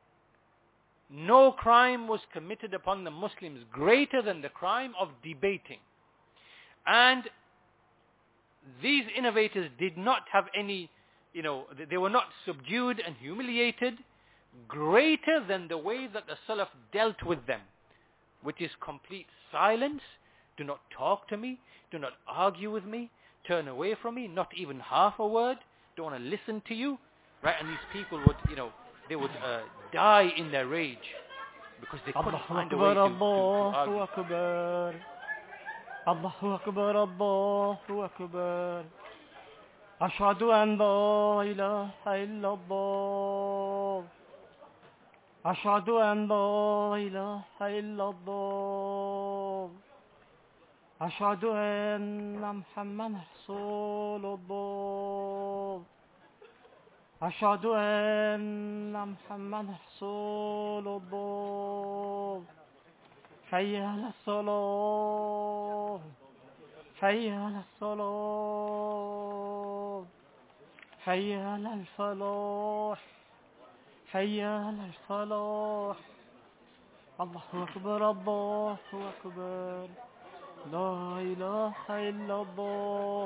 No crime was committed upon the Muslims greater than the crime of debating. And these innovators did not have any, they were not subdued and humiliated greater than the way that the Salaf dealt with them, which is complete silence. Do not talk to me. Do not argue with me. Turn away from me. Not even half a word. Don't want to listen to you. Right? And these people would, they would die in their rage because they couldn't find a way to argue. Allahu Akbar, Allahu Akbar. Ashhadu an la ilaha illallah. Ashhadu an la ilaha illallah. Ashhadu anna Muhammadan Rasulullah. Ashhadu anna Muhammadan Rasulullah. Hayya ala salah. Hayya ala salah. Hayya ala al-falah. Hayya ala al-falah. Allahu Akbar, Allahu Akbar. La ilaha illallah.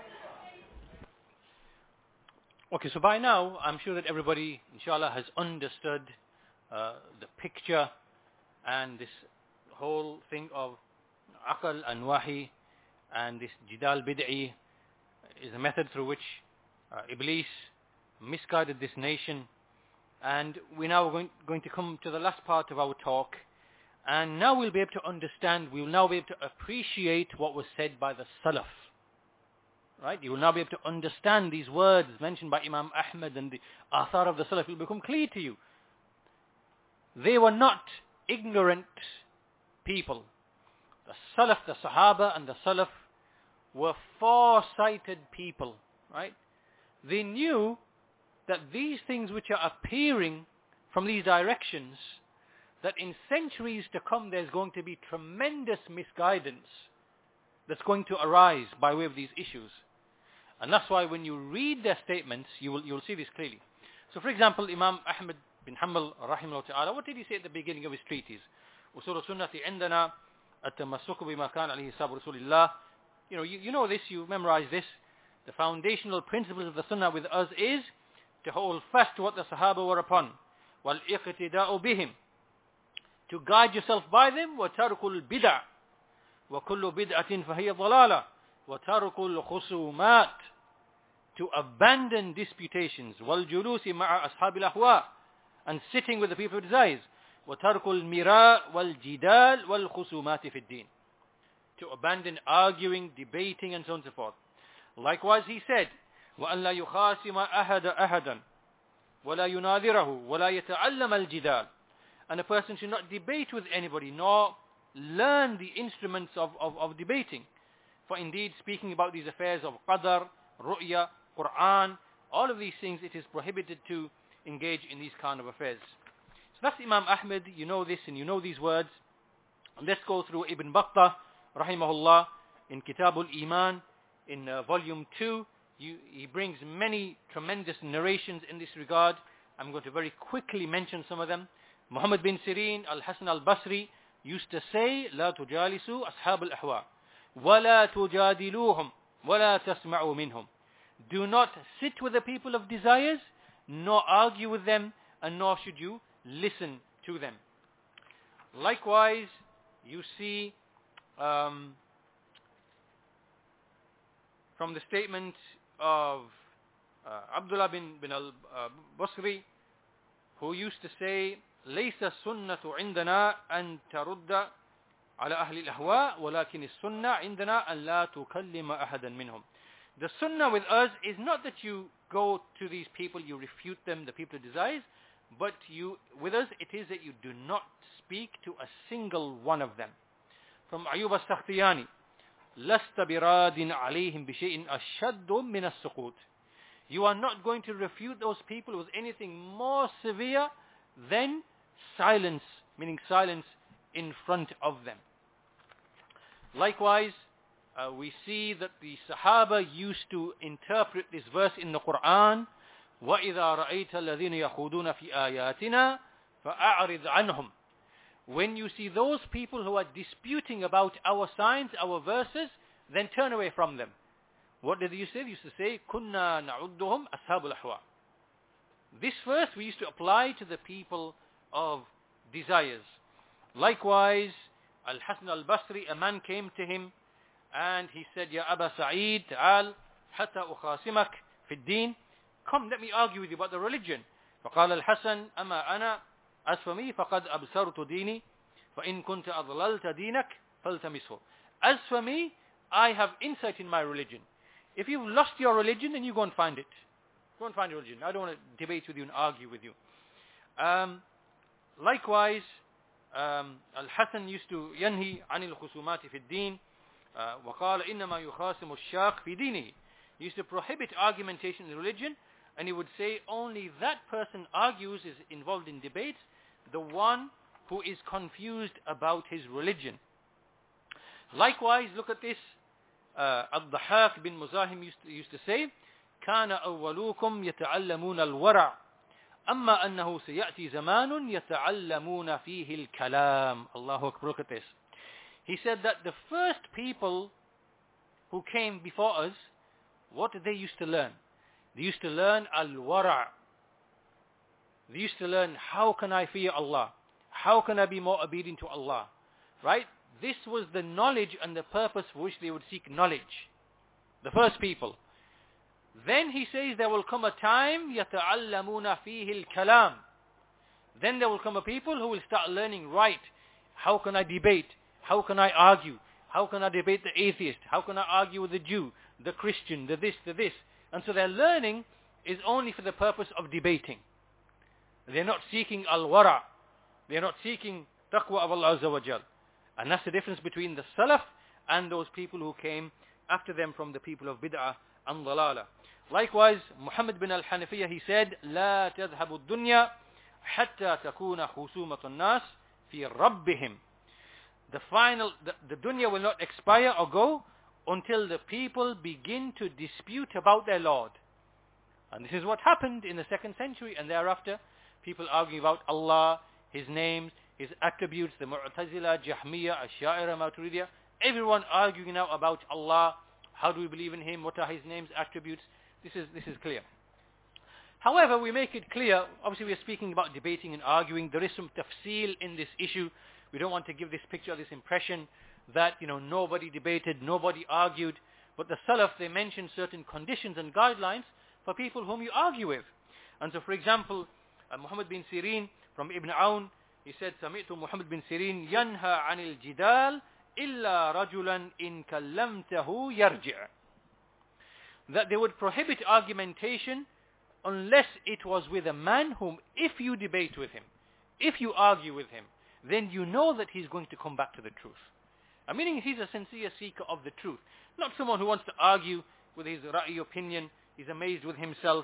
Okay, so by now, I'm sure that everybody, inshallah, has understood the picture and this whole thing of aql and wahi, and this jidal bid'i is a method through which Iblis misguided this nation. And we're now going to come to the last part of our talk, and now we'll be able to understand, we will now be able to appreciate what was said by the Salaf. Right? You will now be able to understand these words mentioned by Imam Ahmad, and the athar of the Salaf will become clear to you. They were not ignorant people. The Salaf, the Sahaba and the Salaf were far-sighted people. Right? They knew that these things which are appearing from these directions, that in centuries to come there's going to be tremendous misguidance that's going to arise by way of these issues. And that's why when you read their statements, you will see this clearly. So for example, Imam Ahmad bin Hanbal rahimahullah ta'ala, what did he say at the beginning of his treatise? Usul sunnati indana at-tamassuku bima kana alayhi sahabu Rasulillah. You know this, you memorize this. The foundational principles of the sunnah with us is to hold fast to what the Sahaba were upon. وَالْإِقْتِدَاءُ بِهِمْ. To guide yourself by them. وَتَرْكُ الْبِدَعِ وَكُلُّ بِدْعَةٍ فَهِيَ ضَلَالَةٌ وَتَرْكُ الْخُصُومَاتِ. To abandon disputations. وَالْجُلُوسِ مَعَ أَصْحَابِ الْأَهْوَاءِ. And sitting with the people of desires. وَتَرْكُ الْمِرَاءِ وَالْجِدَالِ وَالْخُصُومَاتِ فِي الدِّينِ. To abandon arguing, debating and so on and so forth. Likewise he said, وَأَنْ لَا يُخَاسِمَ أَحَدًا وَلَا يُنَاذِرَهُ وَلَا يَتَعَلَّمَ الْجِدَالِ. And a person should not debate with anybody, nor learn the instruments of debating. For indeed, speaking about these affairs of qadar, ru'ya, Qur'an, all of these things, it is prohibited to engage in these kind of affairs. So that's Imam Ahmed. You know this and you know these words. And let's go through Ibn Battah, rahimahullah, in Kitab al-Iman, in volume 2. He brings many tremendous narrations in this regard. I'm going to very quickly mention some of them. Muhammad bin Sirin, Al-Hasan al-Basri used to say, لا تجالسوا أصحاب الأهواء ولا تجادلوهم ولا تسمعوا منهم. Do not sit with the people of desires, nor argue with them, and nor should you listen to them. Likewise, you see from the statement of Abdullah bin al-Basri, who used to say, ليس السنة عندنا أن ترد على أهل الأهواء ولكن السنة عندنا أن لا تكلم أحدا منهم. The sunnah with us is not that you go to these people, you refute them, the people of desires, but with us it is that you do not speak to a single one of them. From Ayyub al-Sakhtiyani, لست براد عليهم بشيء أشد من السقوط. You are not going to refute those people with anything more severe than silence, meaning silence in front of them. Likewise, we see that the Sahaba used to interpret this verse in the Quran, وَإِذَا رَأَيْتَ الَّذِينَ يَخُوضُونَ فِي آيَاتِنَا فَأَعْرِضْ عَنْهُمْ. When you see those people who are disputing about our signs, our verses, then turn away from them. What did you say? They used to say, كُنَّا نَعُدُّهُمْ أَصْحَابُ الْأَهْوَاءِ. This verse we used to apply to the people of desires. Likewise, Al-Hasan al-Basri, a man came to him and he said, Ya Aba Sa'id, ta'al, hatta ukhasimak fi ad-din. Come, let me argue with you about the religion. فقال الحسن أما أنا as for me فقد أبصرت ديني فإن كنت أضللت دينك فالتمسه. As for me, I have insight in my religion. If you've lost your religion, then you go and find it. Go and find your religion. I don't want to debate with you and argue with you. Likewise, Al-Hasan used to ينهي عن الخصومات في الدين وقال إنما يخاصم الشاق في دينه. He used to prohibit argumentation in religion, and he would say only that person argues, is involved in debates, the one who is confused about his religion. Likewise, look at this. Ad-Dhahak bin Muzahim used to say, كان أولوكم يتعلمون الورع أما أنه سيأتي زمان يتعلمون فيه الكلام. Allahu Akbar, look at this. He said that the first people who came before us, what did they used to learn? They used to learn al-wara'. They used to learn, how can I fear Allah? How can I be more obedient to Allah? Right? This was the knowledge and the purpose for which they would seek knowledge. The first people. Then he says there will come a time يَتَعَلَّمُونَ فِيهِ الْكَلَامِ. Then there will come a people who will start learning right. How can I debate? How can I argue? How can I debate the atheist? How can I argue with the Jew, the Christian, the this, the this? And so their learning is only for the purpose of debating. They're not seeking al-wara'. They're not seeking taqwa of Allah Azza wa Jal. And that's the difference between the Salaf and those people who came after them from the people of Bid'ah and Dalala. Likewise, Muhammad bin al-Hanafiyah, he said, لا تذهب الدنيا حتى تكون خصومة الناس في ربهم. The dunya will not expire or go until the people begin to dispute about their Lord. And this is what happened in the 2nd century and thereafter. People arguing about Allah, His names, His attributes, the Mu'tazila, Jahmiyyah, Ash'a'ira, Maturidiyah. Everyone arguing now about Allah. How do we believe in Him? What are His names, attributes? This is clear. However, we make it clear, obviously we are speaking about debating and arguing. There is some tafsil in this issue. We don't want to give this picture, this impression that, nobody debated, nobody argued. But the Salaf, they mention certain conditions and guidelines for people whom you argue with. And so, for example, Muhammad bin Sirin from Ibn Awn, he said, سمعت محمد بن سيرين ينهى عن الجدال إلا رجلا إن كلمته يرجع. That they would prohibit argumentation unless it was with a man whom, if you debate with him, if you argue with him, then you know that he's going to come back to the truth. Meaning he's a sincere seeker of the truth. Not someone who wants to argue with his ra'i opinion, he's amazed with himself,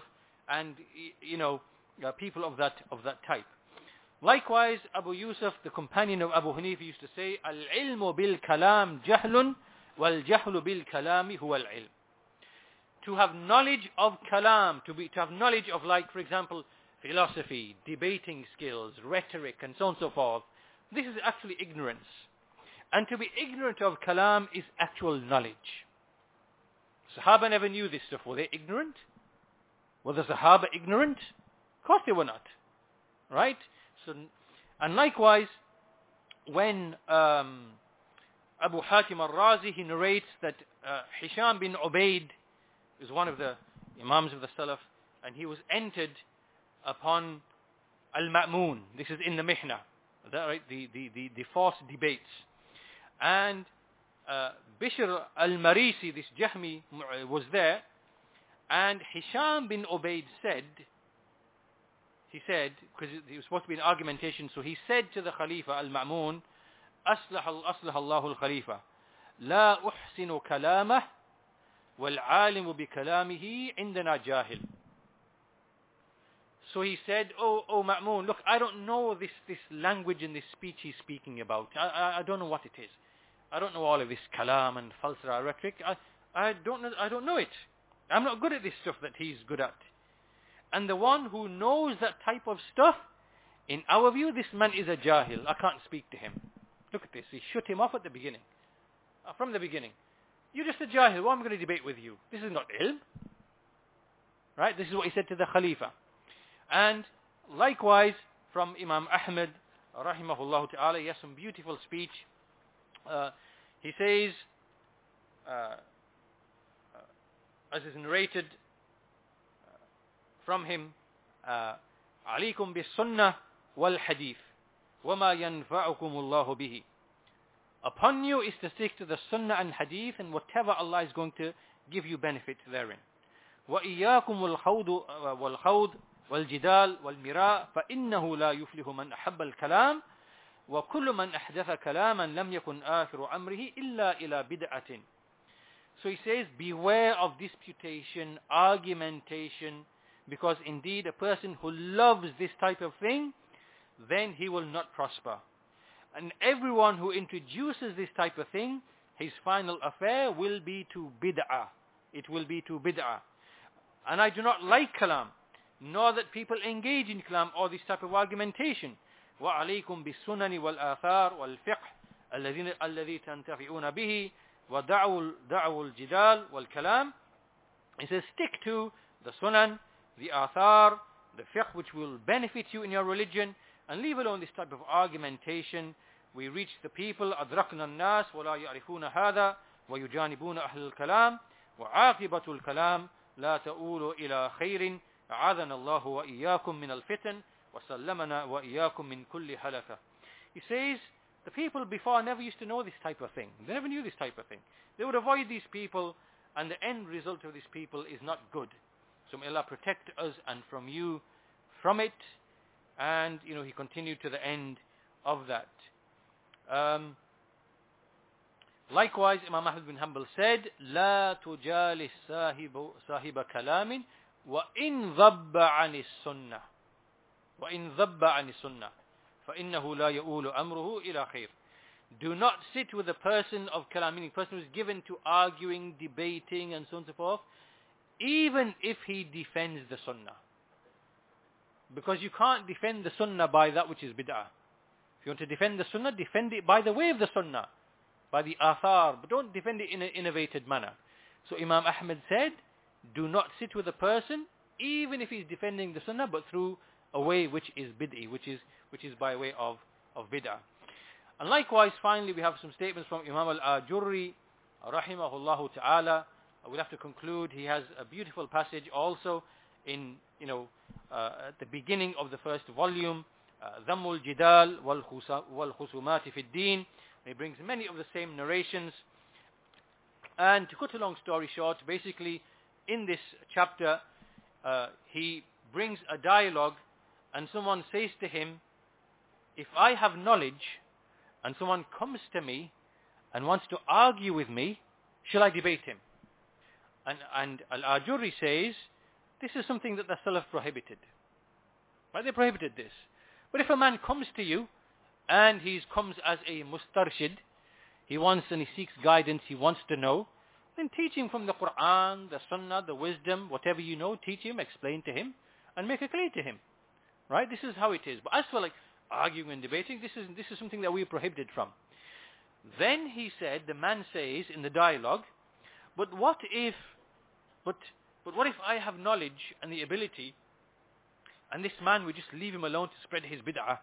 and people of that type. Likewise, Abu Yusuf, the companion of Abu Hanifa, used to say, "Al-ilmu bil-kalam jahlun, wal-jahlu bil-kalami huwa al-ilm." To have knowledge of kalam, to have knowledge of, like, for example, philosophy, debating skills, rhetoric, and so on and so forth, this is actually ignorance. And to be ignorant of kalam is actual knowledge. Sahaba never knew this stuff. Were they ignorant? Were the Sahaba ignorant? Of course they were not. Right? So, and likewise, when Abu Hatim al-Razi, he narrates that Hisham bin Ubaid is one of the Imams of the Salaf, and he was entered upon Al-Ma'mun. This is in the Mihna, right? The forced debates. And Bishr al-Marisi, this Jahmi, was there, and Hisham bin Ubaid said, because it was supposed to be an argumentation, so he said to the Khalifa Al-Ma'mun, أصلح الله الخليفة لا أحسن كلامه وَالْعَالِمُ بِكَلَامِهِ عِنْدَنَا جَاهِلٌ. So he said, oh Ma'mun, look, I don't know this language and this speech he's speaking about. I don't know what it is. I don't know all of this kalam and falsara rhetoric. I don't know it. I'm not good at this stuff that he's good at. And the one who knows that type of stuff, in our view, this man is a jahil. I can't speak to him. Look at this. He shut him off at the beginning. From the beginning. You're just a jahil. Why am I going to debate with you? This is not ilm. Right? This is what he said to the Khalifa. And likewise, from Imam Ahmad, rahimahullah ta'ala, he has some beautiful speech. He says, as is narrated from him, عليكم بالسنة والحديث وما ينفعكم الله به. Upon you is to stick to the sunnah and hadith and whatever Allah is going to give you benefit therein. وإياكم والخوض والجدال والمراء فإنه لا يفلح من أحب الكلام وكل من أحدث كلاما لم يكن آخر أمره إلا إلى بدعة. So he says, beware of disputation, argumentation, because indeed a person who loves this type of thing, then he will not prosper. And everyone who introduces this type of thing, his final affair will be to bid'ah. It will be to bid'ah. And I do not like kalam, nor that people engage in kalam or this type of argumentation. وَعَلَيْكُمْ بِالسُّنَنِ وَالْآثَارِ وَالْفِقْهِ الَّذِي تَنْتَفِعُونَ بِهِ وَدَعُوا الْجِدَالِ وَالْكَلَامِ. He says, stick to the sunan, the athar, the fiqh which will benefit you in your religion, and leave alone this type of argumentation. We reach the people, أَدْرَكْنَا النَّاسِ وَلَا يَعْرِفُونَ هَذَا وَيُجَانِبُونَ أَهْلَ الْكَلَامِ وَعَاقِبَةُ الْكَلَامِ لَا تَؤُولُ إِلَى خَيْرٍ أَعَاذَنَا اللَّهُ وَإِيَّاكُمْ مِنَ الْفِتَنِ وَسَلَّمَنَا وَإِيَّاكُمْ مِنْ كُلِّ هَلَكَةٍ. He says, the people before never used to know this type of thing. They never knew this type of thing. They would avoid these people, and the end result of these people is not good. So may Allah protect us and from you from it. And, he continued to the end of that. Likewise, Imam Ahmad bin Hanbal said, لا تجالس صاحب كلام وإن ضب عن السنة وإن ضب عن السنة فإنه لا يؤول أمره إلى خير. Do not sit with a person of kalam, meaning a person who is given to arguing, debating, and so on and so forth, even if he defends the sunnah. Because you can't defend the sunnah by that which is bid'ah. If you want to defend the sunnah, defend it by the way of the sunnah, by the athar, but don't defend it in an innovated manner. So Imam Ahmad said, do not sit with a person, even if he's defending the sunnah, but through a way which is bid'i, which is by way of bid'ah. And likewise, finally, we have some statements from Imam al-Ajurri, rahimahullah ta'ala. We'll have to conclude. He has a beautiful passage also in, at the beginning of the first volume, Dhammul Jidal wal Khusumati fi Din. He brings many of the same narrations. And to cut a long story short, basically, in this chapter, he brings a dialogue, and someone says to him, if I have knowledge, and someone comes to me and wants to argue with me, shall I debate him? And Al-Ajurri says, This is something that the Salaf prohibited. Right? They prohibited this. But if a man comes to you and he comes as a mustarshid, he wants and he seeks guidance, he wants to know, then teach him from the Quran, the Sunnah, the wisdom, whatever you know, teach him, explain to him, and make it clear to him. Right? This is how it is. But as for like arguing and debating, this is something that we are prohibited from. Then he said, the man says in the dialogue, but what if I have knowledge and the ability, and this man, we just leave him alone to spread his bid'ah?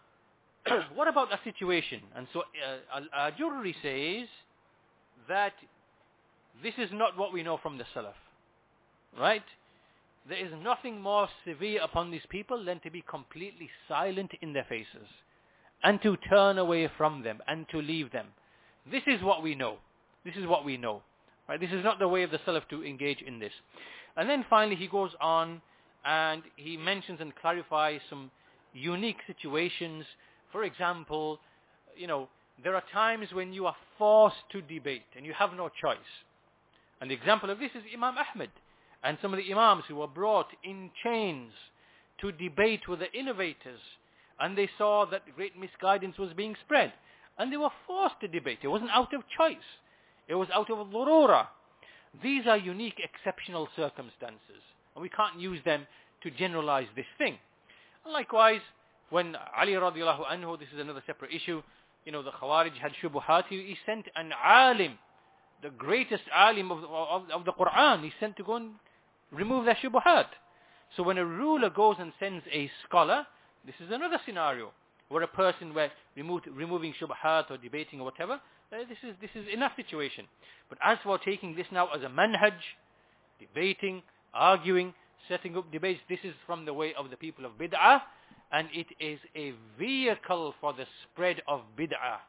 What about that situation? And so Al-Ajurri says that this is not what we know from the Salaf. Right? There is nothing more severe upon these people than to be completely silent in their faces and to turn away from them and to leave them. This is what we know. This is what we know. Right? This is not the way of the Salaf to engage in this. And then finally he goes on and he mentions and clarifies some unique situations. For example, there are times when you are forced to debate and you have no choice. And the example of this is Imam Ahmad and some of the Imams who were brought in chains to debate with the innovators, and they saw that great misguidance was being spread, and they were forced to debate. It wasn't out of choice. It was out of dhurura. These are unique, exceptional circumstances, and we can't use them to generalize this thing. And likewise, when Ali radiallahu anhu, this is another separate issue, the Khawarij had shubuhat, he sent an alim, the greatest alim of the Quran, he sent to go and remove their shubuhat. So when a ruler goes and sends a scholar, this is another scenario where a person were removing shubuhat or debating or whatever, this is enough situation. But as for taking this now as a manhaj, debating, arguing, setting up debates, this is from the way of the people of bid'ah, and it is a vehicle for the spread of bid'ah.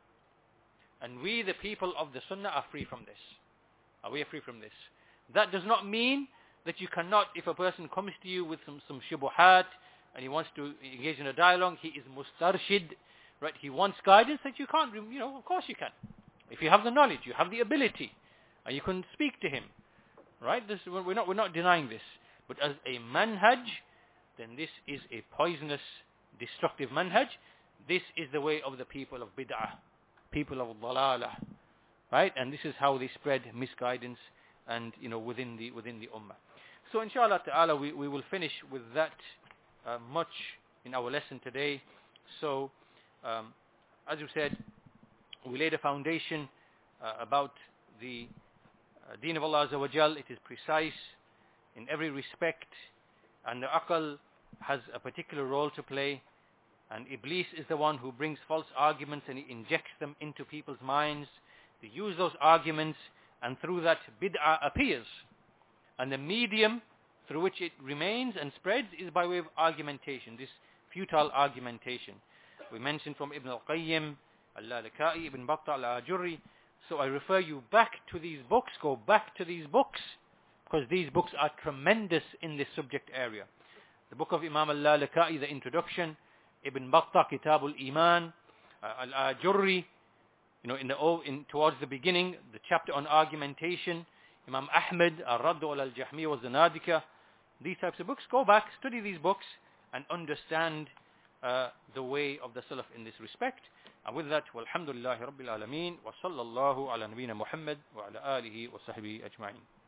And we, the people of the Sunnah, are free from this. We are free from this. That does not mean that you cannot, if a person comes to you with some shubuhat, and he wants to engage in a dialogue, he is mustarshid, right? He wants guidance, that you can't, of course you can. If you have the knowledge, you have the ability, and you can speak to him, right? We're not denying this. But as a manhaj, then this is a poisonous, destructive manhaj. This is the way of the people of bid'ah, people of dalalah, right? And this is how they spread misguidance and within the ummah. So inshallah ta'ala we will finish with that much in our lesson today. So as you said, we laid a foundation about the deen of Allah Azza wa Jal. It is precise in every respect, and the aql has a particular role to play, and Iblis is the one who brings false arguments and he injects them into people's minds. They use those arguments, and through that bid'ah appears, and the medium through which it remains and spreads is by way of argumentation, this futile argumentation. We mentioned from Ibn al-Qayyim, Al-Lalaka'i, Ibn Battah, Al-Ajurri. So I refer you back to these books, go back to these books, because these books are tremendous in this subject area. The book of Imam Al-Lalaka'i, the introduction, Ibn Battah, Kitab al-Iman, Al-Ajurri, towards the beginning, the chapter on argumentation, Imam Ahmad, Al-Radd al-Jahmiyya wa Zanadika, these types of books. Go back, study these books, and understand the way of the Salaf in this respect. And with that, walhamdulillahi rabbil alameen, wa sallallahu ala nabiyyina Muhammad wa ala alihi wa sahbihi ajma'in.